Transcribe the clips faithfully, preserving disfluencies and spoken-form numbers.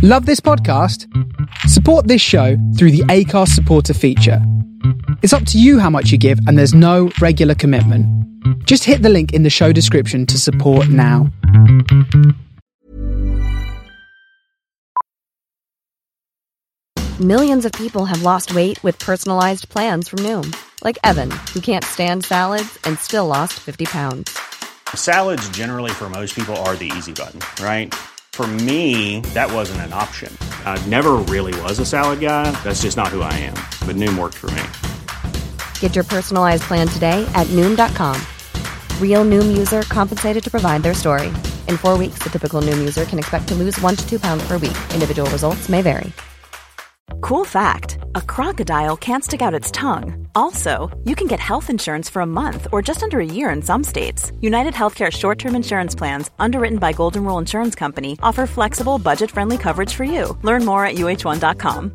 Love this podcast? Support this show through the Acast supporter feature. It's up to you how much you give, and there's no regular commitment. Just hit the link in the show description to support now. Millions of people have lost weight with personalized plans from Noom. Like Evan, who can't stand salads and still lost fifty pounds. Salads generally for most people are the easy button, right? For me, that wasn't an option. I never really was a salad guy. That's just not who I am. But Noom worked for me. Get your personalized plan today at Noom dot com. Real Noom user compensated to provide their story. In four weeks, the typical Noom user can expect to lose one to two pounds per week. Individual results may vary. Cool fact, a crocodile can't stick out its tongue. Also, you can get health insurance for a month or just under a year in some states. United Healthcare short-term insurance plans, underwritten by Golden Rule Insurance Company, offer flexible, budget-friendly coverage for you. Learn more at U H one dot com.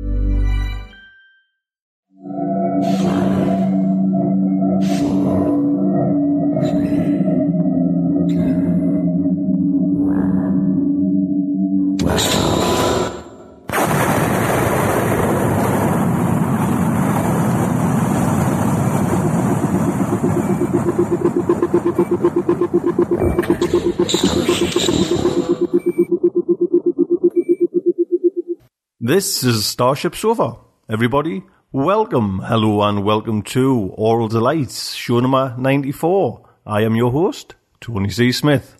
This is Starship Sofa. Everybody, welcome, hello and welcome to Oral Delights, show number ninety-four. I am your host, Tony C. Smith.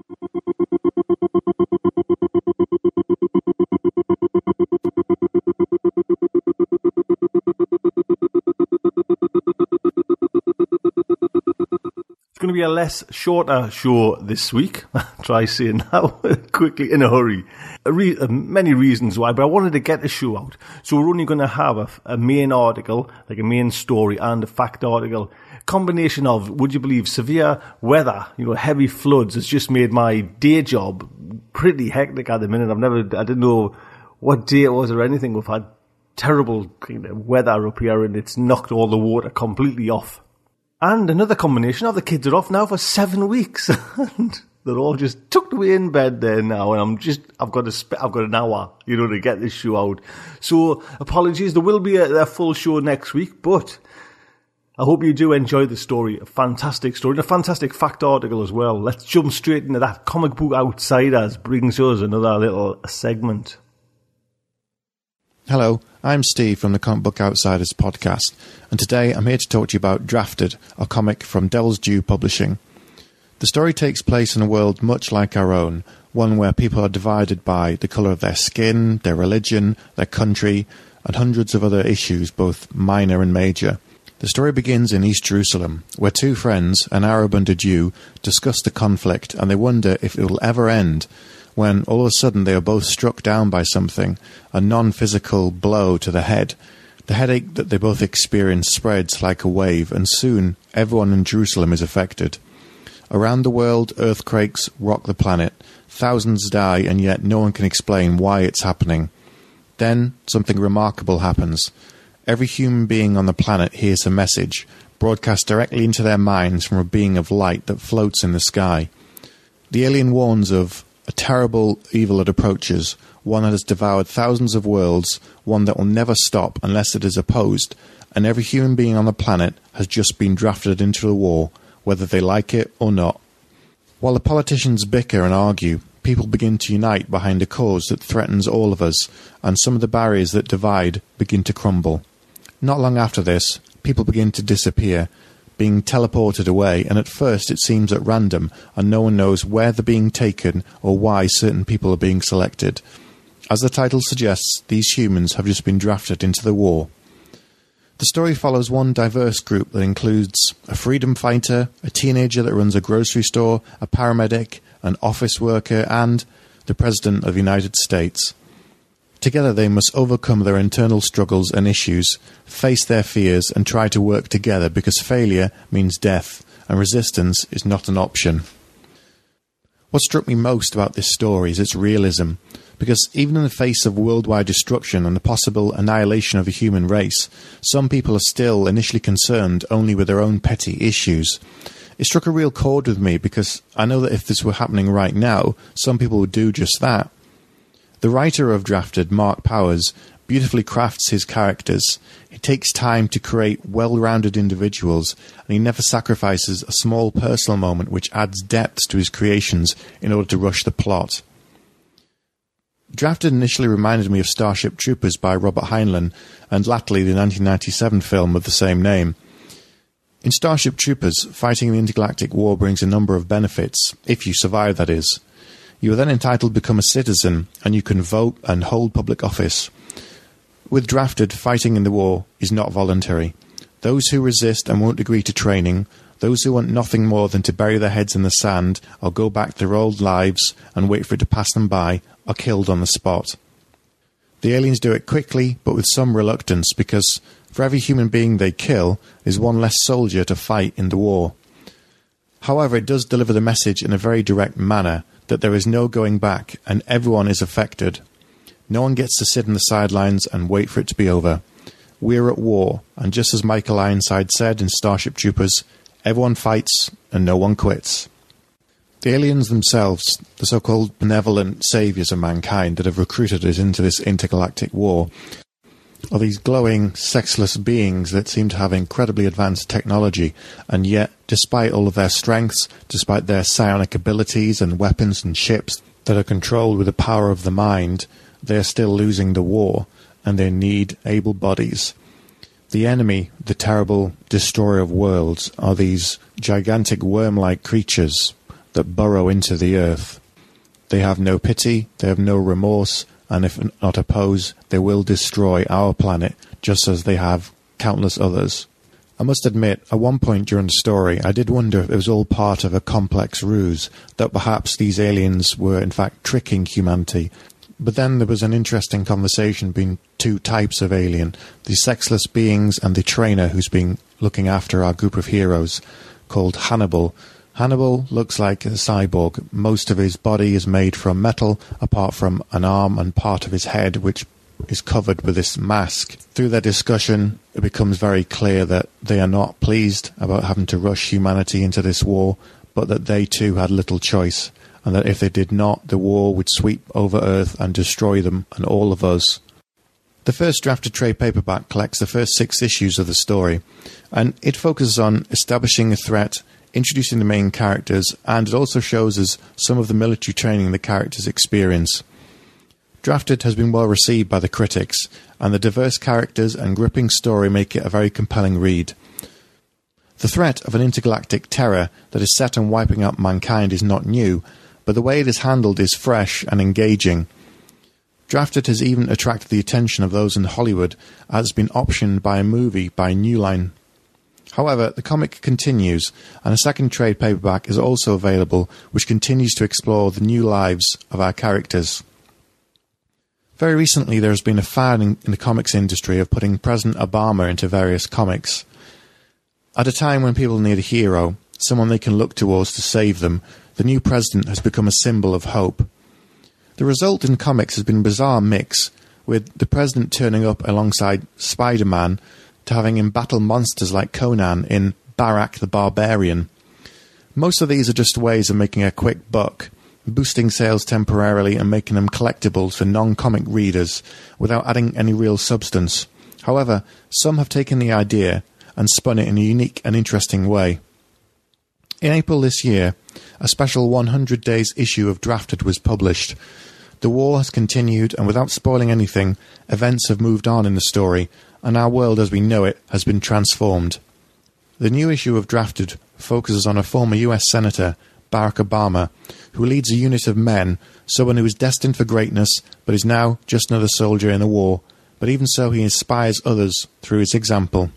It's going to be a less shorter show this week. Try saying now quickly in a hurry. A re- uh, many reasons why, but I wanted to get the show out. So we're only going to have a, a main article, like a main story, and a fact article. Combination of, would you believe, severe weather, you know, heavy floods has just made my day job pretty hectic at the minute. I've never, I didn't know what day it was or anything. We've had terrible kind of weather up here, and it's knocked all the water completely off. And another combination of the kids are off now for seven weeks. And they're all just tucked away in bed there now. And I'm just, I've got a, sp- I've got an hour, you know, to get this show out. So apologies. There will be a, a full show next week, but I hope you do enjoy the story. A fantastic story and a fantastic fact article as well. Let's jump straight into that. Comic Book Outsiders brings us another little segment. Hello, I'm Steve from the Comic Book Outsiders podcast, and today I'm here to talk to you about Drafted, a comic from Devil's Due Publishing. The story takes place in a world much like our own, one where people are divided by the colour of their skin, their religion, their country, and hundreds of other issues, both minor and major. The story begins in East Jerusalem, where two friends, an Arab and a Jew, discuss the conflict, and they wonder if it will ever end, when all of a sudden they are both struck down by something, a non-physical blow to the head. The headache that they both experience spreads like a wave, and soon everyone in Jerusalem is affected. Around the world, earthquakes rock the planet. Thousands die, and yet no one can explain why it's happening. Then something remarkable happens. Every human being on the planet hears a message, broadcast directly into their minds from a being of light that floats in the sky. The alien warns of a terrible evil that approaches, one that has devoured thousands of worlds, one that will never stop unless it is opposed, and every human being on the planet has just been drafted into the war, whether they like it or not. While the politicians bicker and argue, people begin to unite behind a cause that threatens all of us, and some of the barriers that divide begin to crumble. Not long after this, people begin to disappear, being teleported away, and at first it seems at random, and no one knows where they're being taken or why certain people are being selected. As the title suggests, these humans have just been drafted into the war. The story follows one diverse group that includes a freedom fighter, a teenager that runs a grocery store, a paramedic, an office worker, and the President of the United States. Together they must overcome their internal struggles and issues, face their fears, and try to work together because failure means death, and resistance is not an option. What struck me most about this story is its realism, because even in the face of worldwide destruction and the possible annihilation of the human race, some people are still initially concerned only with their own petty issues. It struck a real chord with me because I know that if this were happening right now, some people would do just that. The writer of Drafted, Mark Powers, beautifully crafts his characters. He takes time to create well-rounded individuals, and he never sacrifices a small personal moment which adds depth to his creations in order to rush the plot. Drafted initially reminded me of Starship Troopers by Robert Heinlein, and latterly the nineteen ninety-seven film of the same name. In Starship Troopers, fighting the intergalactic war brings a number of benefits, if you survive, that is. You are then entitled to become a citizen, and you can vote and hold public office. With Drafted, fighting in the war is not voluntary. Those who resist and won't agree to training, those who want nothing more than to bury their heads in the sand or go back to their old lives and wait for it to pass them by, are killed on the spot. The aliens do it quickly, but with some reluctance, because for every human being they kill is one less soldier to fight in the war. However, it does deliver the message in a very direct manner that there is no going back and everyone is affected. No one gets to sit on the sidelines and wait for it to be over. We're at war, and just as Michael Ironside said in Starship Troopers, everyone fights and no one quits. The aliens themselves, the so-called benevolent saviours of mankind that have recruited us into this intergalactic war, are these glowing, sexless beings that seem to have incredibly advanced technology, and yet, despite all of their strengths, despite their psionic abilities and weapons and ships that are controlled with the power of the mind, they are still losing the war, and they need able bodies. The enemy, the terrible destroyer of worlds, are these gigantic worm-like creatures that burrow into the earth. They have no pity, they have no remorse, and if not oppose, they will destroy our planet, just as they have countless others. I must admit, at one point during the story, I did wonder if it was all part of a complex ruse, that perhaps these aliens were in fact tricking humanity. But then there was an interesting conversation between two types of alien, the sexless beings and the trainer who's been looking after our group of heroes, called Hannibal. Hannibal looks like a cyborg. Most of his body is made from metal, apart from an arm and part of his head, which is covered with this mask. Through their discussion, it becomes very clear that they are not pleased about having to rush humanity into this war, but that they too had little choice, and that if they did not, the war would sweep over Earth and destroy them and all of us. The first Drafted trade paperback collects the first six issues of the story, and it focuses on establishing a threat, introducing the main characters, and it also shows us some of the military training the characters experience. Drafted has been well received by the critics, and the diverse characters and gripping story make it a very compelling read. The threat of an intergalactic terror that is set on wiping out mankind is not new, but the way it is handled is fresh and engaging. Drafted has even attracted the attention of those in Hollywood, as has been optioned by a movie by New Line. However, the comic continues, and a second trade paperback is also available, which continues to explore the new lives of our characters. Very recently, there has been a fad in, in the comics industry of putting President Obama into various comics. At a time when people need a hero, someone they can look towards to save them, the new president has become a symbol of hope. The result in comics has been a bizarre mix, with the president turning up alongside Spider-Man, to having him battle monsters like Conan in Barak the Barbarian. Most of these are just ways of making a quick buck, boosting sales temporarily and making them collectibles for non-comic readers without adding any real substance. However, some have taken the idea and spun it in a unique and interesting way. In April this year, a special one hundred days issue of Drafted was published. The war has continued, and without spoiling anything, events have moved on in the story, and our world as we know it has been transformed. The new issue of Drafted focuses on a former U S Senator, Barack Obama, who leads a unit of men, someone who is destined for greatness, but is now just another soldier in a war, but even so he inspires others through his example.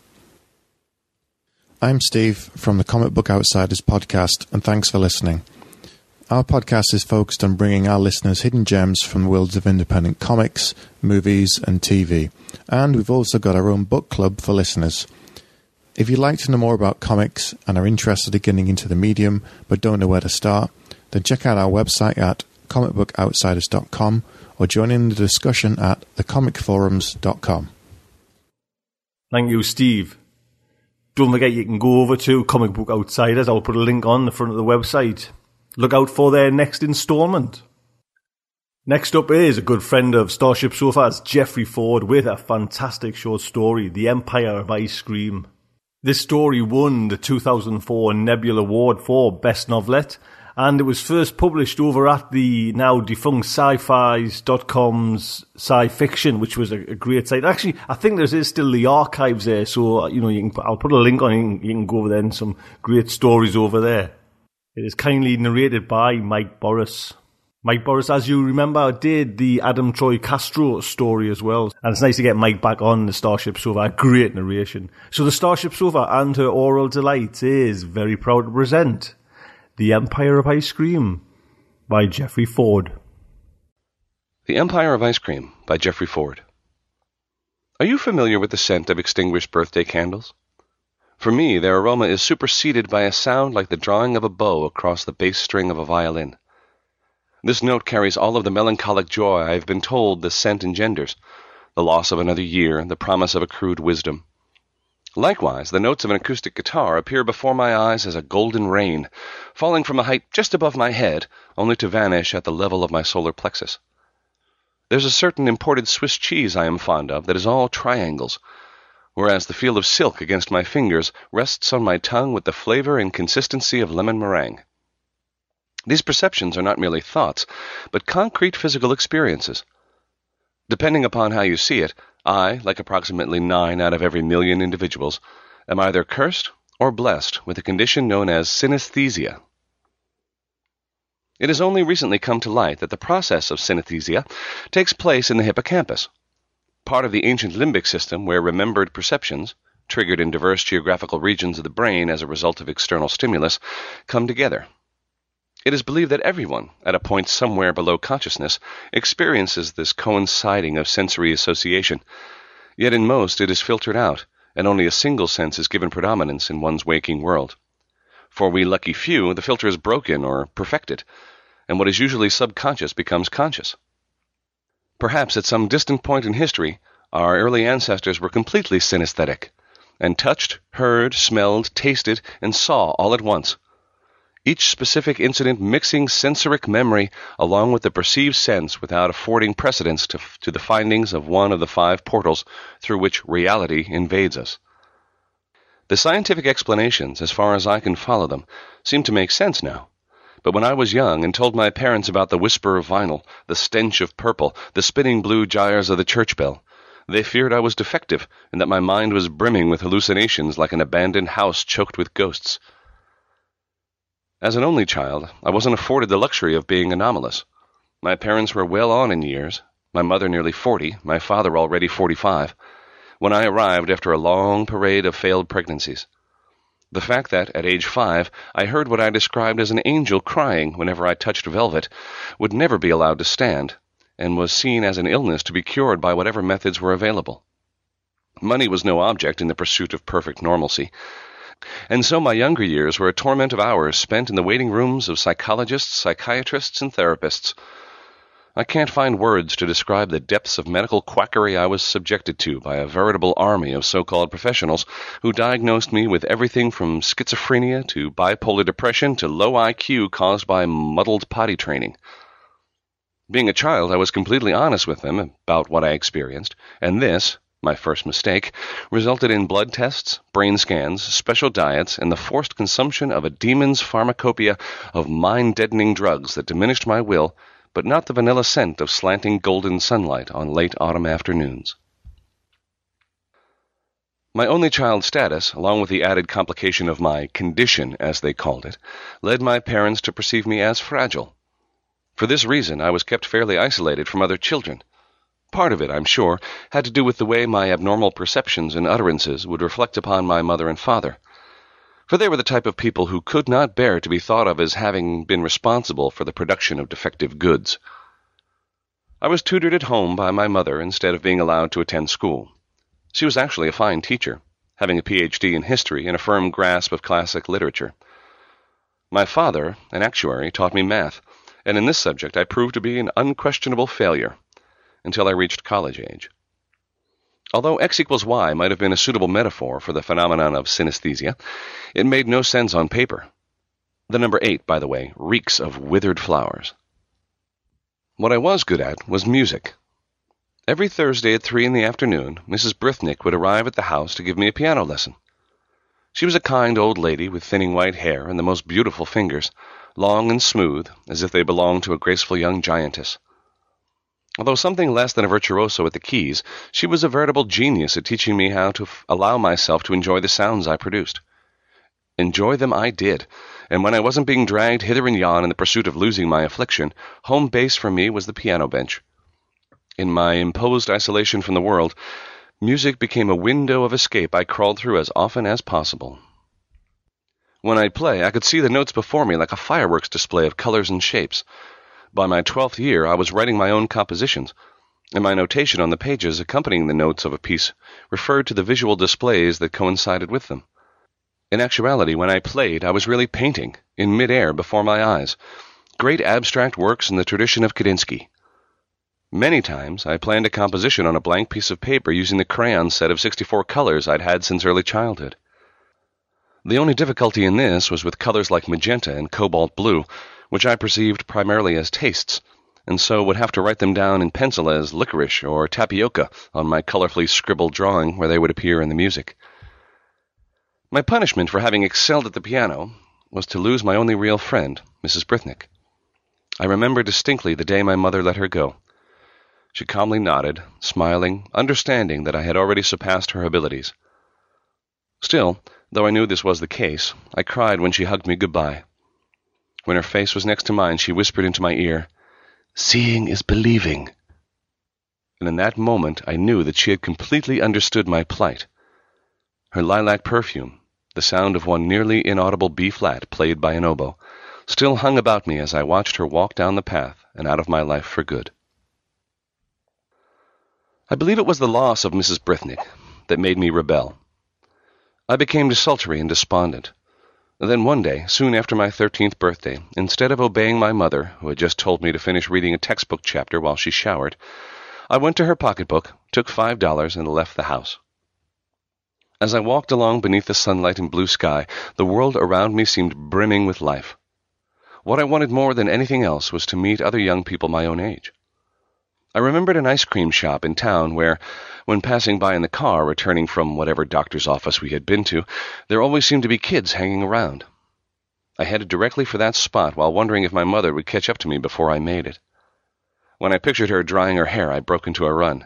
I'm Steve from the Comic Book Outsiders podcast, and thanks for listening. Our podcast is focused on bringing our listeners hidden gems from the worlds of independent comics, movies and T V. And we've also got our own book club for listeners. If you'd like to know more about comics and are interested in getting into the medium but don't know where to start, then check out our website at comic book outsiders dot com or join in the discussion at the comic forums dot com. Thank you, Steve. Don't forget you can go over to Comic Book Outsiders. I'll put a link on the front of the website. Look out for their next instalment. Next up is a good friend of Starship Sofa's, Jeffrey Ford, with a fantastic short story, The Empire of Ice Cream. This story won the two thousand four Nebula Award for Best Novelette, and it was first published over at the now defunct sci-fis dot com's Sci-Fiction, which was a, a great site. Actually, I think there is still the archives there, so you know you can. I'll put a link on. You can, you can go over there and some great stories over there. It is kindly narrated by Mike Boris. Mike Boris, as you remember, did the Adam Troy Castro story as well. And it's nice to get Mike back on the Starship Sofa. Great narration. So the Starship Sofa and her oral delight is very proud to present The Empire of Ice Cream by Jeffrey Ford. The Empire of Ice Cream by Jeffrey Ford. Are you familiar with the scent of extinguished birthday candles? For me, their aroma is superseded by a sound like the drawing of a bow across the bass string of a violin. This note carries all of the melancholic joy I have been told the scent engenders, the loss of another year, the promise of accrued wisdom. Likewise, the notes of an acoustic guitar appear before my eyes as a golden rain, falling from a height just above my head, only to vanish at the level of my solar plexus. There's a certain imported Swiss cheese I am fond of that is all triangles, whereas the feel of silk against my fingers rests on my tongue with the flavor and consistency of lemon meringue. These perceptions are not merely thoughts, but concrete physical experiences. Depending upon how you see it, I, like approximately nine out of every million individuals, am either cursed or blessed with a condition known as synesthesia. It has only recently come to light that the process of synesthesia takes place in the hippocampus, part of the ancient limbic system where remembered perceptions, triggered in diverse geographical regions of the brain as a result of external stimulus, come together. It is believed that everyone, at a point somewhere below consciousness, experiences this coinciding of sensory association. Yet in most it is filtered out, and only a single sense is given predominance in one's waking world. For we lucky few, the filter is broken or perfected, and what is usually subconscious becomes conscious. Perhaps at some distant point in history, our early ancestors were completely synesthetic, and touched, heard, smelled, tasted, and saw all at once. Each specific incident mixing sensoric memory along with the perceived sense without affording precedence to, to the findings of one of the five portals through which reality invades us. The scientific explanations, as far as I can follow them, seem to make sense now. But when I was young and told my parents about the whisper of vinyl, the stench of purple, the spinning blue gyres of the church bell, they feared I was defective and that my mind was brimming with hallucinations like an abandoned house choked with ghosts. As an only child, I wasn't afforded the luxury of being anomalous. My parents were well on in years, my mother nearly forty, my father already forty-five, when I arrived after a long parade of failed pregnancies. The fact that, at age five, I heard what I described as an angel crying whenever I touched velvet would never be allowed to stand, and was seen as an illness to be cured by whatever methods were available. Money was no object in the pursuit of perfect normalcy, and so my younger years were a torment of hours spent in the waiting rooms of psychologists, psychiatrists, and therapists. I can't find words to describe the depths of medical quackery I was subjected to by a veritable army of so-called professionals who diagnosed me with everything from schizophrenia to bipolar depression to low I Q caused by muddled potty training. Being a child, I was completely honest with them about what I experienced, and this, my first mistake, resulted in blood tests, brain scans, special diets, and the forced consumption of a demon's pharmacopoeia of mind-deadening drugs that diminished my will, but not the vanilla scent of slanting golden sunlight on late autumn afternoons. My only child status, along with the added complication of my condition, as they called it, led my parents to perceive me as fragile. For this reason, I was kept fairly isolated from other children. Part of it, I'm sure, had to do with the way my abnormal perceptions and utterances would reflect upon my mother and father, for they were the type of people who could not bear to be thought of as having been responsible for the production of defective goods. I was tutored at home by my mother instead of being allowed to attend school. She was actually a fine teacher, having a P H D in history and a firm grasp of classic literature. My father, an actuary, taught me math, and in this subject I proved to be an unquestionable failure, until I reached college age. Although X equals Y might have been a suitable metaphor for the phenomenon of synesthesia, it made no sense on paper. The number eight, by the way, reeks of withered flowers. What I was good at was music. Every Thursday at three in the afternoon, Missus Brithnick would arrive at the house to give me a piano lesson. She was a kind old lady with thinning white hair and the most beautiful fingers, long and smooth, as if they belonged to a graceful young giantess. Although something less than a virtuoso at the keys, she was a veritable genius at teaching me how to f- allow myself to enjoy the sounds I produced. Enjoy them I did, and when I wasn't being dragged hither and yon in the pursuit of losing my affliction, home base for me was the piano bench. In my imposed isolation from the world, music became a window of escape I crawled through as often as possible. When I'd play, I could see the notes before me like a fireworks display of colors and shapes. By my twelfth year, I was writing my own compositions, and my notation on the pages accompanying the notes of a piece referred to the visual displays that coincided with them. In actuality, when I played, I was really painting, in mid-air before my eyes, great abstract works in the tradition of Kandinsky. Many times, I planned a composition on a blank piece of paper using the crayon set of sixty-four colors I'd had since early childhood. The only difficulty in this was with colors like magenta and cobalt blue, which I perceived primarily as tastes, and so would have to write them down in pencil as licorice or tapioca on my colorfully scribbled drawing where they would appear in the music. My punishment for having excelled at the piano was to lose my only real friend, Missus Brithnick. I remember distinctly the day my mother let her go. She calmly nodded, smiling, understanding that I had already surpassed her abilities. Still, though I knew this was the case, I cried when she hugged me goodbye. When her face was next to mine, she whispered into my ear, "Seeing is believing." And in that moment I knew that she had completely understood my plight. Her lilac perfume, the sound of one nearly inaudible B-flat played by an oboe, still hung about me as I watched her walk down the path and out of my life for good. I believe it was the loss of Missus Brithnick that made me rebel. I became desultory and despondent. Then one day, soon after my thirteenth birthday, instead of obeying my mother, who had just told me to finish reading a textbook chapter while she showered, I went to her pocketbook, took five dollars, and left the house. As I walked along beneath the sunlight and blue sky, the world around me seemed brimming with life. What I wanted more than anything else was to meet other young people my own age. I remembered an ice cream shop in town where, when passing by in the car returning from whatever doctor's office we had been to, there always seemed to be kids hanging around. I headed directly for that spot while wondering if my mother would catch up to me before I made it. When I pictured her drying her hair, I broke into a run.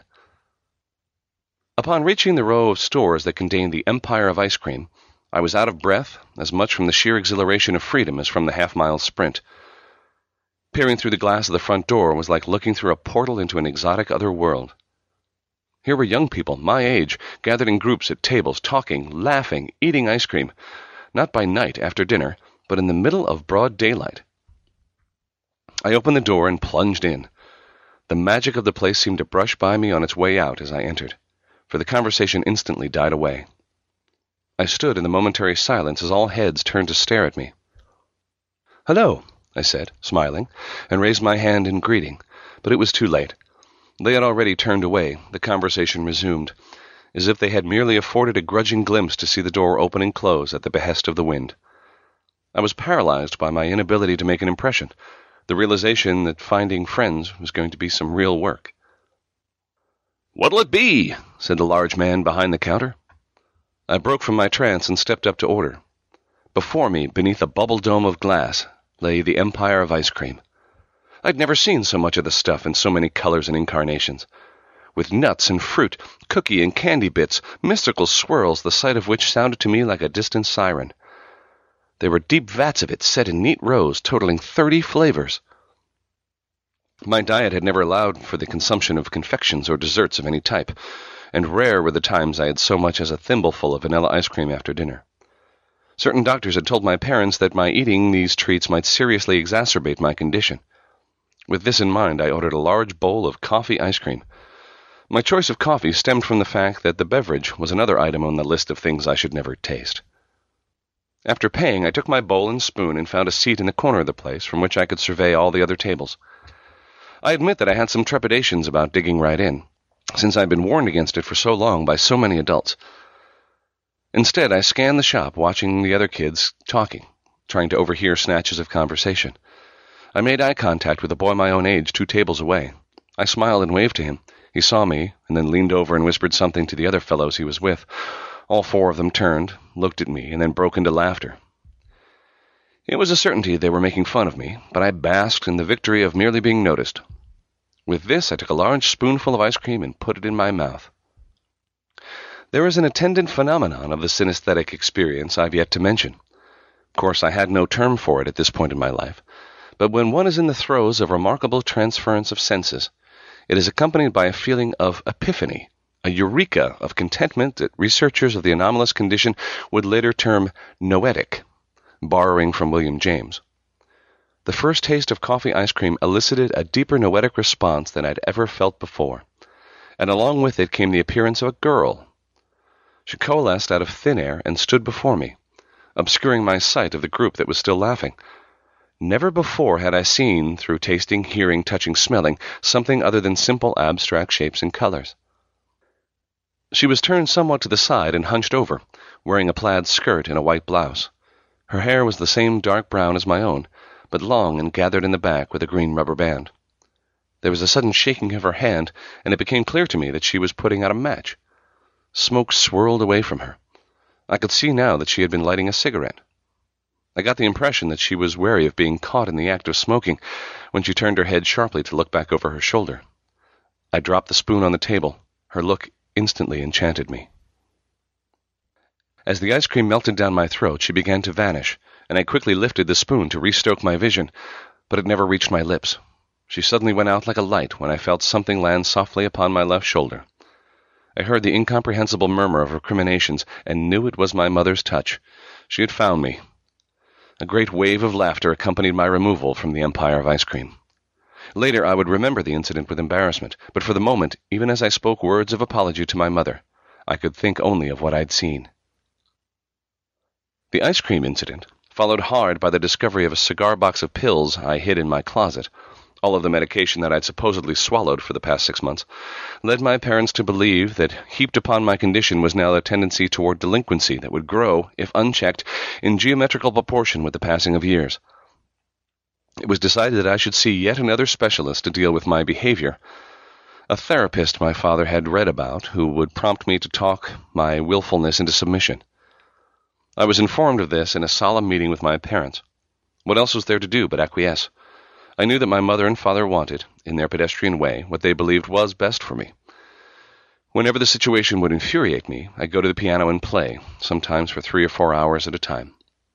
Upon reaching the row of stores that contained the Empire of Ice Cream, I was out of breath, as much from the sheer exhilaration of freedom as from the half-mile sprint. Peering through the glass of the front door was like looking through a portal into an exotic other world. Here were young people, my age, gathered in groups at tables, talking, laughing, eating ice cream, not by night after dinner, but in the middle of broad daylight. I opened the door and plunged in. The magic of the place seemed to brush by me on its way out as I entered, for the conversation instantly died away. I stood in the momentary silence as all heads turned to stare at me. "Hello," I said, smiling, and raised my hand in greeting, but it was too late. They had already turned away. The conversation resumed, as if they had merely afforded a grudging glimpse to see the door open and close at the behest of the wind. I was paralyzed by my inability to make an impression, the realization that finding friends was going to be some real work. "What'll it be?" said the large man behind the counter. I broke from my trance and stepped up to order. Before me, beneath a bubble dome of glass, lay the Empire of Ice Cream. I'd never seen so much of the stuff in so many colors and incarnations. With nuts and fruit, cookie and candy bits, mystical swirls, the sight of which sounded to me like a distant siren. There were deep vats of it set in neat rows, totaling thirty flavors. My diet had never allowed for the consumption of confections or desserts of any type, and rare were the times I had so much as a thimbleful of vanilla ice cream after dinner. Certain doctors had told my parents that my eating these treats might seriously exacerbate my condition. With this in mind, I ordered a large bowl of coffee ice cream. My choice of coffee stemmed from the fact that the beverage was another item on the list of things I should never taste. After paying, I took my bowl and spoon and found a seat in the corner of the place from which I could survey all the other tables. I admit that I had some trepidations about digging right in, since I'd been warned against it for so long by so many adults. Instead, I scanned the shop, watching the other kids talking, trying to overhear snatches of conversation. I made eye contact with a boy my own age two tables away. I smiled and waved to him. He saw me, and then leaned over and whispered something to the other fellows he was with. All four of them turned, looked at me, and then broke into laughter. It was a certainty they were making fun of me, but I basked in the victory of merely being noticed. With this, I took a large spoonful of ice cream and put it in my mouth. There is an attendant phenomenon of the synesthetic experience I've yet to mention. Of course, I had no term for it at this point in my life, but when one is in the throes of remarkable transference of senses, it is accompanied by a feeling of epiphany, a eureka of contentment that researchers of the anomalous condition would later term noetic, borrowing from William James. The first taste of coffee ice cream elicited a deeper noetic response than I'd ever felt before, and along with it came the appearance of a girl. She coalesced out of thin air and stood before me, obscuring my sight of the group that was still laughing. Never before had I seen, through tasting, hearing, touching, smelling, something other than simple abstract shapes and colors. She was turned somewhat to the side and hunched over, wearing a plaid skirt and a white blouse. Her hair was the same dark brown as my own, but long and gathered in the back with a green rubber band. There was a sudden shaking of her hand, and it became clear to me that she was putting out a match. Smoke swirled away from her. I could see now that she had been lighting a cigarette. I got the impression that she was wary of being caught in the act of smoking when she turned her head sharply to look back over her shoulder. I dropped the spoon on the table. Her look instantly enchanted me. As the ice cream melted down my throat, she began to vanish, and I quickly lifted the spoon to restoke my vision, but it never reached my lips. She suddenly went out like a light when I felt something land softly upon my left shoulder. I heard the incomprehensible murmur of recriminations and knew it was my mother's touch. She had found me. A great wave of laughter accompanied my removal from the empire of ice cream. Later I would remember the incident with embarrassment, but for the moment, even as I spoke words of apology to my mother, I could think only of what I'd seen. The ice cream incident, followed hard by the discovery of a cigar box of pills I hid in my closet, all of the medication that I'd supposedly swallowed for the past six months, led my parents to believe that heaped upon my condition was now a tendency toward delinquency that would grow, if unchecked, in geometrical proportion with the passing of years. It was decided that I should see yet another specialist to deal with my behavior. A therapist my father had read about, who would prompt me to talk my willfulness into submission. I was informed of this in a solemn meeting with my parents. What else was there to do but acquiesce? I knew that my mother and father wanted, in their pedestrian way, what they believed was best for me. Whenever the situation would infuriate me, I'd go to the piano and play, sometimes for three or four hours at a time.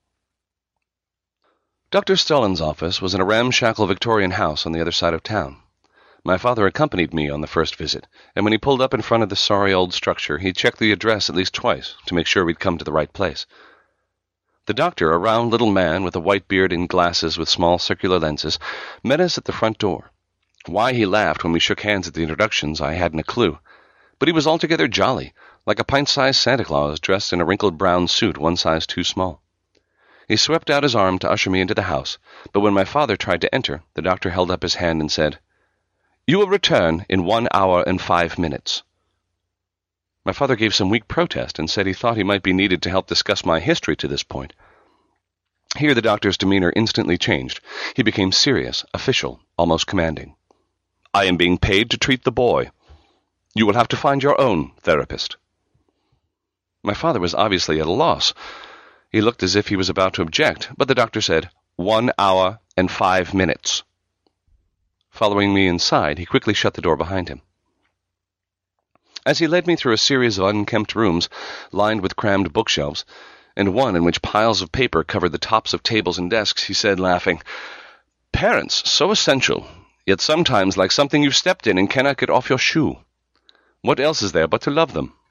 Doctor Stullen's office was in a ramshackle Victorian house on the other side of town. My father accompanied me on the first visit, and when he pulled up in front of the sorry old structure, he checked the address at least twice to make sure we'd come to the right place. The doctor, a round little man with a white beard and glasses with small circular lenses, met us at the front door. Why he laughed when we shook hands at the introductions, I hadn't a clue, but he was altogether jolly, like a pint-sized Santa Claus dressed in a wrinkled brown suit one size too small. He swept out his arm to usher me into the house, but when my father tried to enter, the doctor held up his hand and said, "You will return in one hour and five minutes." My father gave some weak protest and said he thought he might be needed to help discuss my history to this point. Here the doctor's demeanor instantly changed. He became serious, official, almost commanding. "I am being paid to treat the boy. You will have to find your own therapist." My father was obviously at a loss. He looked as if he was about to object, but the doctor said, "One hour and five minutes." Following me inside, he quickly shut the door behind him. As he led me through a series of unkempt rooms lined with crammed bookshelves, and one in which piles of paper covered the tops of tables and desks, he said, laughing, "Parents, so essential, yet sometimes like something you've stepped in and cannot get off your shoe. What else is there but to love them?"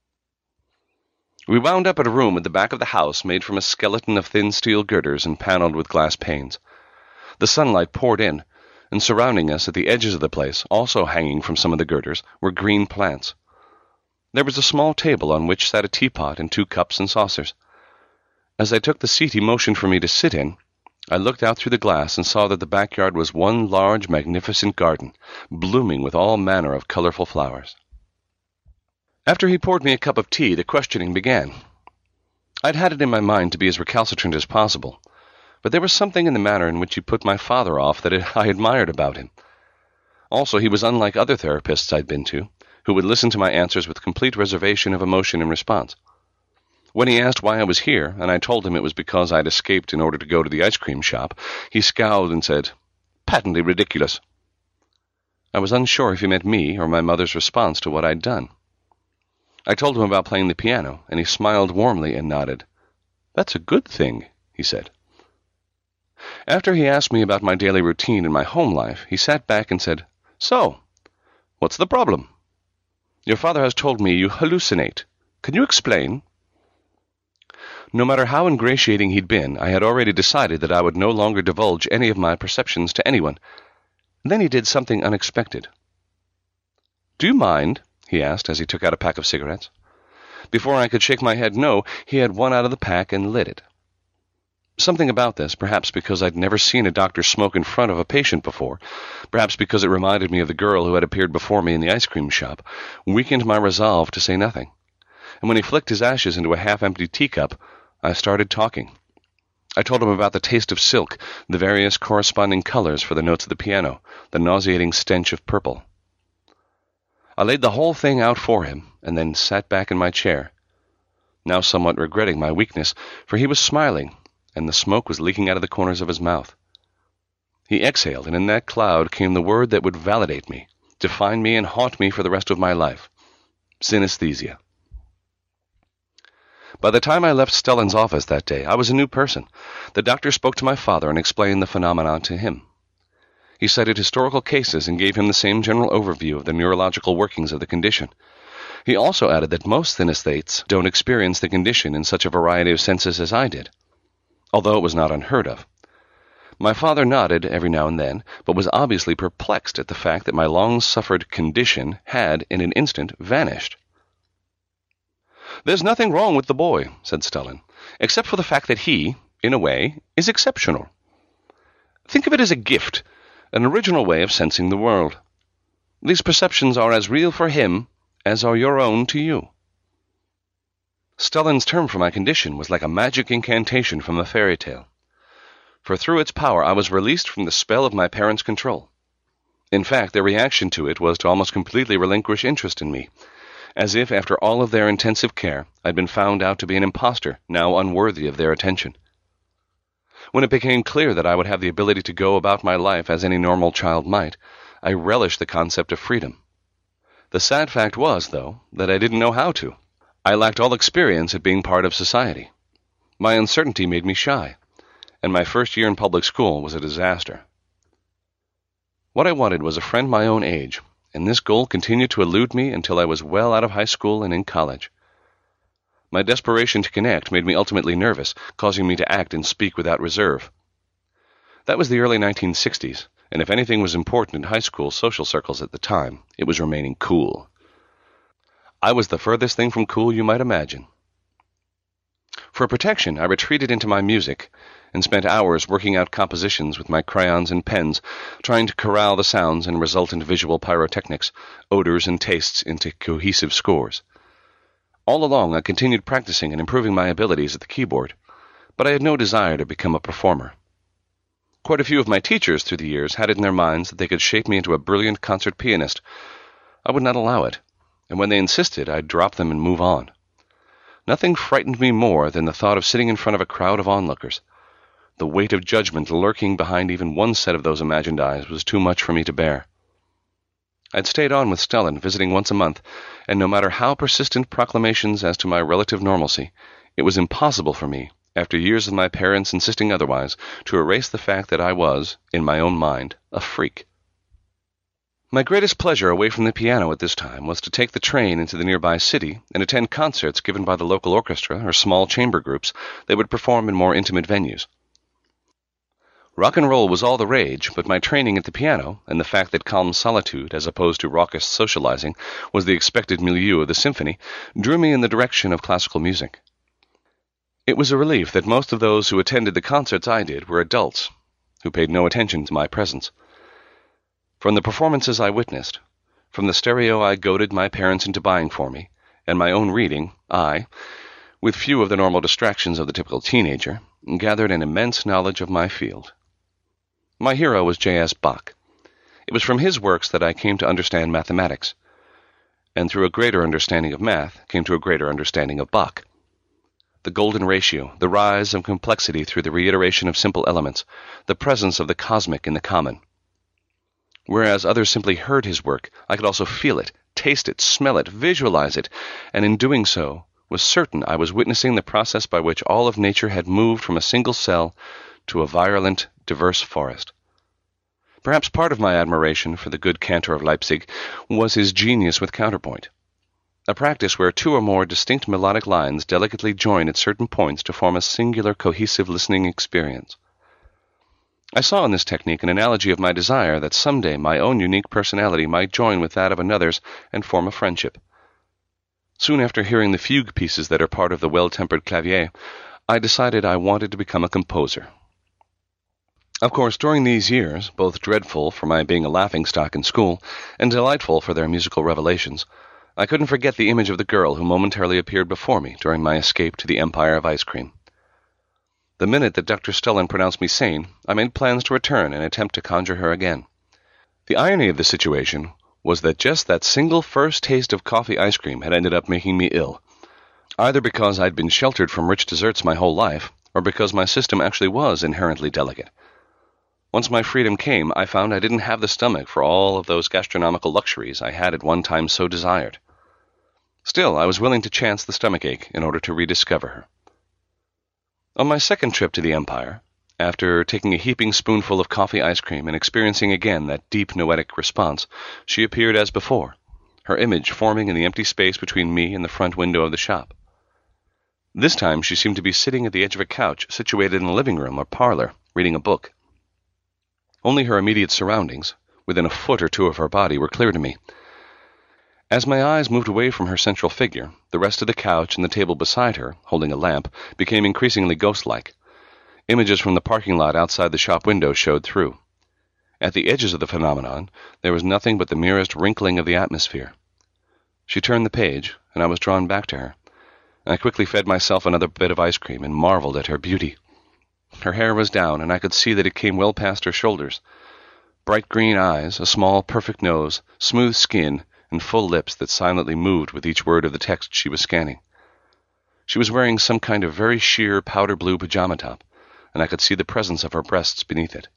We wound up at a room at the back of the house made from a skeleton of thin steel girders and paneled with glass panes. The sunlight poured in, and surrounding us at the edges of the place, also hanging from some of the girders, were green plants. There was a small table on which sat a teapot and two cups and saucers. As I took the seat he motioned for me to sit in, I looked out through the glass and saw that the backyard was one large, magnificent garden, blooming with all manner of colorful flowers. After he poured me a cup of tea, the questioning began. I'd had it in my mind to be as recalcitrant as possible, but there was something in the manner in which he put my father off that I admired about him. Also, he was unlike other therapists I'd been to, who would listen to my answers with complete reservation of emotion in response. When he asked why I was here, and I told him it was because I'd escaped in order to go to the ice cream shop, he scowled and said, "Patently ridiculous." I was unsure if he meant me or my mother's response to what I'd done. I told him about playing the piano, and he smiled warmly and nodded. "That's a good thing," he said. After he asked me about my daily routine and my home life, he sat back and said, "So, what's the problem? Your father has told me you hallucinate. Can you explain?" No matter how ingratiating he'd been, I had already decided that I would no longer divulge any of my perceptions to anyone. Then he did something unexpected. "Do you mind?" he asked as he took out a pack of cigarettes. Before I could shake my head no, he had one out of the pack and lit it. Something about this, perhaps because I'd never seen a doctor smoke in front of a patient before, perhaps because it reminded me of the girl who had appeared before me in the ice cream shop, weakened my resolve to say nothing. And when he flicked his ashes into a half-empty teacup, I started talking. I told him about the taste of silk, the various corresponding colors for the notes of the piano, the nauseating stench of purple. I laid the whole thing out for him, and then sat back in my chair, now somewhat regretting my weakness, for he was smiling, and the smoke was leaking out of the corners of his mouth. He exhaled, and in that cloud came the word that would validate me, define me, and haunt me for the rest of my life: synesthesia. By the time I left Stellan's office that day, I was a new person. The doctor spoke to my father and explained the phenomenon to him. He cited historical cases and gave him the same general overview of the neurological workings of the condition. He also added that most synesthetes don't experience the condition in such a variety of senses as I did, although it was not unheard of. My father nodded every now and then, but was obviously perplexed at the fact that my long-suffered condition had, in an instant, vanished. "There's nothing wrong with the boy," said Stellan, "except for the fact that he, in a way, is exceptional. Think of it as a gift, an original way of sensing the world. These perceptions are as real for him as are your own to you." Stellan's term for my condition was like a magic incantation from a fairy tale, for through its power I was released from the spell of my parents' control. In fact, their reaction to it was to almost completely relinquish interest in me, as if, after all of their intensive care, I'd been found out to be an impostor, now unworthy of their attention. When it became clear that I would have the ability to go about my life as any normal child might, I relished the concept of freedom. The sad fact was, though, that I didn't know how to. I lacked all experience at being part of society. My uncertainty made me shy, and my first year in public school was a disaster. What I wanted was a friend my own age, and this goal continued to elude me until I was well out of high school and in college. My desperation to connect made me ultimately nervous, causing me to act and speak without reserve. That was the early nineteen sixties, and if anything was important in high school social circles at the time, it was remaining cool. I was the furthest thing from cool you might imagine. For protection, I retreated into my music and spent hours working out compositions with my crayons and pens, trying to corral the sounds and resultant visual pyrotechnics, odors and tastes into cohesive scores. All along, I continued practicing and improving my abilities at the keyboard, but I had no desire to become a performer. Quite a few of my teachers through the years had it in their minds that they could shape me into a brilliant concert pianist. I would not allow it, and when they insisted, I'd drop them and move on. Nothing frightened me more than the thought of sitting in front of a crowd of onlookers. The weight of judgment lurking behind even one set of those imagined eyes was too much for me to bear. I'd stayed on with Stellan, visiting once a month, and no matter how persistent proclamations as to my relative normalcy, it was impossible for me, after years of my parents insisting otherwise, to erase the fact that I was, in my own mind, a freak. My greatest pleasure away from the piano at this time was to take the train into the nearby city and attend concerts given by the local orchestra or small chamber groups that would perform in more intimate venues. Rock and roll was all the rage, but my training at the piano, and the fact that calm solitude, as opposed to raucous socializing, was the expected milieu of the symphony, drew me in the direction of classical music. It was a relief that most of those who attended the concerts I did were adults, who paid no attention to my presence. From the performances I witnessed, from the stereo I goaded my parents into buying for me, and my own reading, I, with few of the normal distractions of the typical teenager, and gathered an immense knowledge of my field. My hero was J S Bach. It was from his works that I came to understand mathematics, and through a greater understanding of math came to a greater understanding of Bach. The golden ratio, the rise of complexity through the reiteration of simple elements, the presence of the cosmic in the common. Whereas others simply heard his work, I could also feel it, taste it, smell it, visualize it, and in doing so was certain I was witnessing the process by which all of nature had moved from a single cell to a virulent, diverse forest. Perhaps part of my admiration for the good cantor of Leipzig was his genius with counterpoint, a practice where two or more distinct melodic lines delicately join at certain points to form a singular cohesive listening experience. I saw in this technique an analogy of my desire that someday my own unique personality might join with that of another's and form a friendship. Soon after hearing the fugue pieces that are part of the Well-Tempered Clavier, I decided I wanted to become a composer. Of course, during these years, both dreadful for my being a laughingstock in school and delightful for their musical revelations, I couldn't forget the image of the girl who momentarily appeared before me during my escape to the Empire of Ice Cream. The minute that Doctor Stullen pronounced me sane, I made plans to return and attempt to conjure her again. The irony of the situation was that just that single first taste of coffee ice cream had ended up making me ill, either because I'd been sheltered from rich desserts my whole life, or because my system actually was inherently delicate. Once my freedom came, I found I didn't have the stomach for all of those gastronomical luxuries I had at one time so desired. Still, I was willing to chance the stomachache in order to rediscover her. On my second trip to the Empire, after taking a heaping spoonful of coffee ice cream and experiencing again that deep noetic response, she appeared as before, her image forming in the empty space between me and the front window of the shop. This time she seemed to be sitting at the edge of a couch situated in a living room or parlor, reading a book. Only her immediate surroundings, within a foot or two of her body, were clear to me. As my eyes moved away from her central figure, the rest of the couch and the table beside her, holding a lamp, became increasingly ghost-like. Images from the parking lot outside the shop window showed through. At the edges of the phenomenon, there was nothing but the merest wrinkling of the atmosphere. She turned the page, and I was drawn back to her. I quickly fed myself another bit of ice cream and marveled at her beauty. Her hair was down, and I could see that it came well past her shoulders. Bright green eyes, a small, perfect nose, smooth skin, and full lips that silently moved with each word of the text she was scanning. She was wearing some kind of very sheer powder-blue pajama top, and I could see the presence of her breasts beneath it.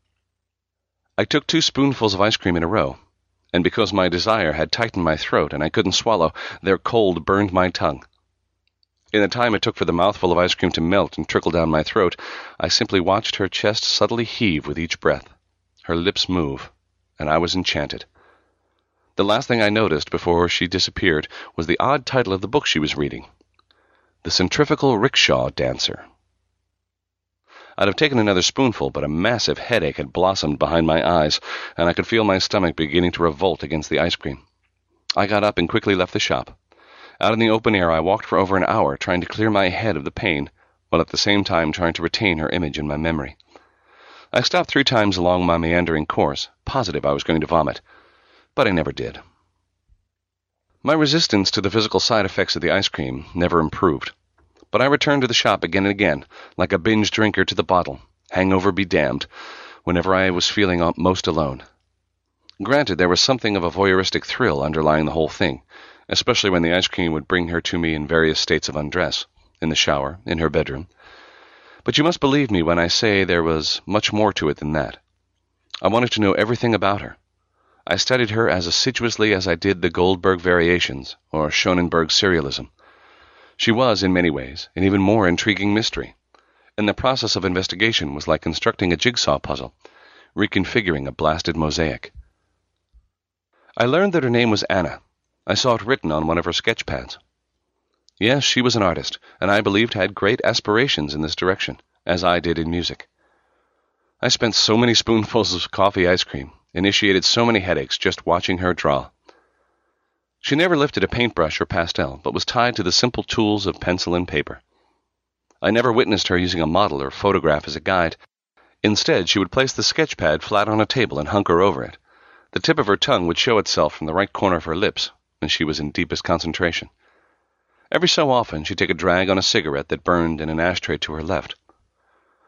I took two spoonfuls of ice cream in a row, and because my desire had tightened my throat and I couldn't swallow, their cold burned my tongue. In the time it took for the mouthful of ice cream to melt and trickle down my throat, I simply watched her chest subtly heave with each breath, her lips move, and I was enchanted. The last thing I noticed before she disappeared was the odd title of the book she was reading, The Centrifugal Rickshaw Dancer. I'd have taken another spoonful, but a massive headache had blossomed behind my eyes, and I could feel my stomach beginning to revolt against the ice cream. I got up and quickly left the shop. Out in the open air, I walked for over an hour, trying to clear my head of the pain, while at the same time trying to retain her image in my memory. I stopped three times along my meandering course, positive I was going to vomit, but I never did. My resistance to the physical side effects of the ice cream never improved, but I returned to the shop again and again, like a binge drinker to the bottle, hangover be damned, whenever I was feeling most alone. Granted, there was something of a voyeuristic thrill underlying the whole thing, especially when the ice cream would bring her to me in various states of undress, in the shower, in her bedroom. But you must believe me when I say there was much more to it than that. I wanted to know everything about her. I studied her as assiduously as I did the Goldberg Variations, or Schönenberg Serialism. She was, in many ways, an even more intriguing mystery, and the process of investigation was like constructing a jigsaw puzzle, reconfiguring a blasted mosaic. I learned that her name was Anna. I saw it written on one of her sketch pads. Yes, she was an artist, and I believed had great aspirations in this direction, as I did in music. I spent so many spoonfuls of coffee ice cream, initiated so many headaches just watching her draw. She never lifted a paintbrush or pastel, but was tied to the simple tools of pencil and paper. I never witnessed her using a model or photograph as a guide. Instead, she would place the sketch pad flat on a table and hunker over it. The tip of her tongue would show itself from the right corner of her lips when she was in deepest concentration. Every so often she'd take a drag on a cigarette that burned in an ashtray to her left.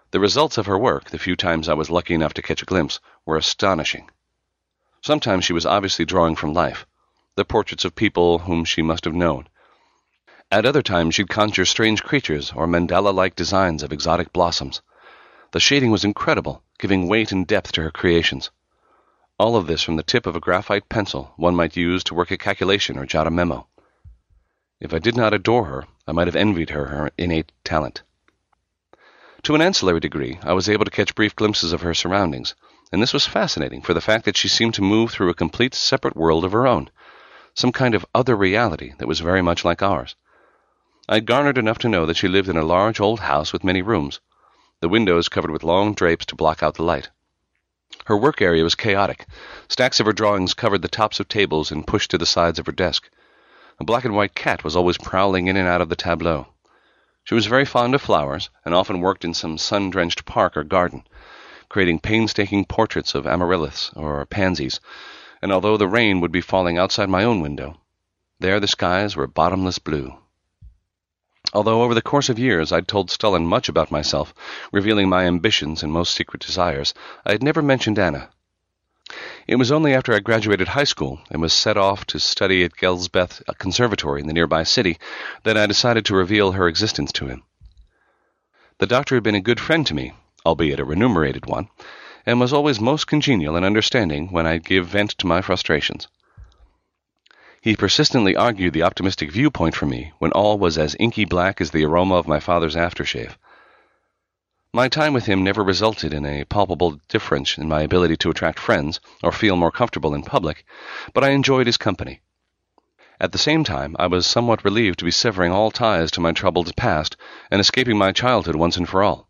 The results of her work, the few times I was lucky enough to catch a glimpse, were astonishing. Sometimes she was obviously drawing from life, the portraits of people whom she must have known. At other times she'd conjure strange creatures or mandala-like designs of exotic blossoms. The shading was incredible, giving weight and depth to her creations. All of this from the tip of a graphite pencil one might use to work a calculation or jot a memo. If I did not adore her, I might have envied her her innate talent. To an ancillary degree, I was able to catch brief glimpses of her surroundings, and this was fascinating for the fact that she seemed to move through a complete separate world of her own, some kind of other reality that was very much like ours. I had garnered enough to know that she lived in a large old house with many rooms, the windows covered with long drapes to block out the light. Her work area was chaotic. Stacks of her drawings covered the tops of tables and pushed to the sides of her desk. A black and white cat was always prowling in and out of the tableau. She was very fond of flowers, and often worked in some sun-drenched park or garden, creating painstaking portraits of amaryllis or pansies, and although the rain would be falling outside my own window, there the skies were bottomless blue. Although over the course of years I'd told Stullen much about myself, revealing my ambitions and most secret desires, I had never mentioned Anna. It was only after I graduated high school and was set off to study at Gelsbeth Conservatory in the nearby city that I decided to reveal her existence to him. The doctor had been a good friend to me, albeit a remunerated one, and was always most congenial and understanding when I'd give vent to my frustrations. He persistently argued the optimistic viewpoint for me when all was as inky black as the aroma of my father's aftershave. My time with him never resulted in a palpable difference in my ability to attract friends or feel more comfortable in public, but I enjoyed his company. At the same time, I was somewhat relieved to be severing all ties to my troubled past and escaping my childhood once and for all.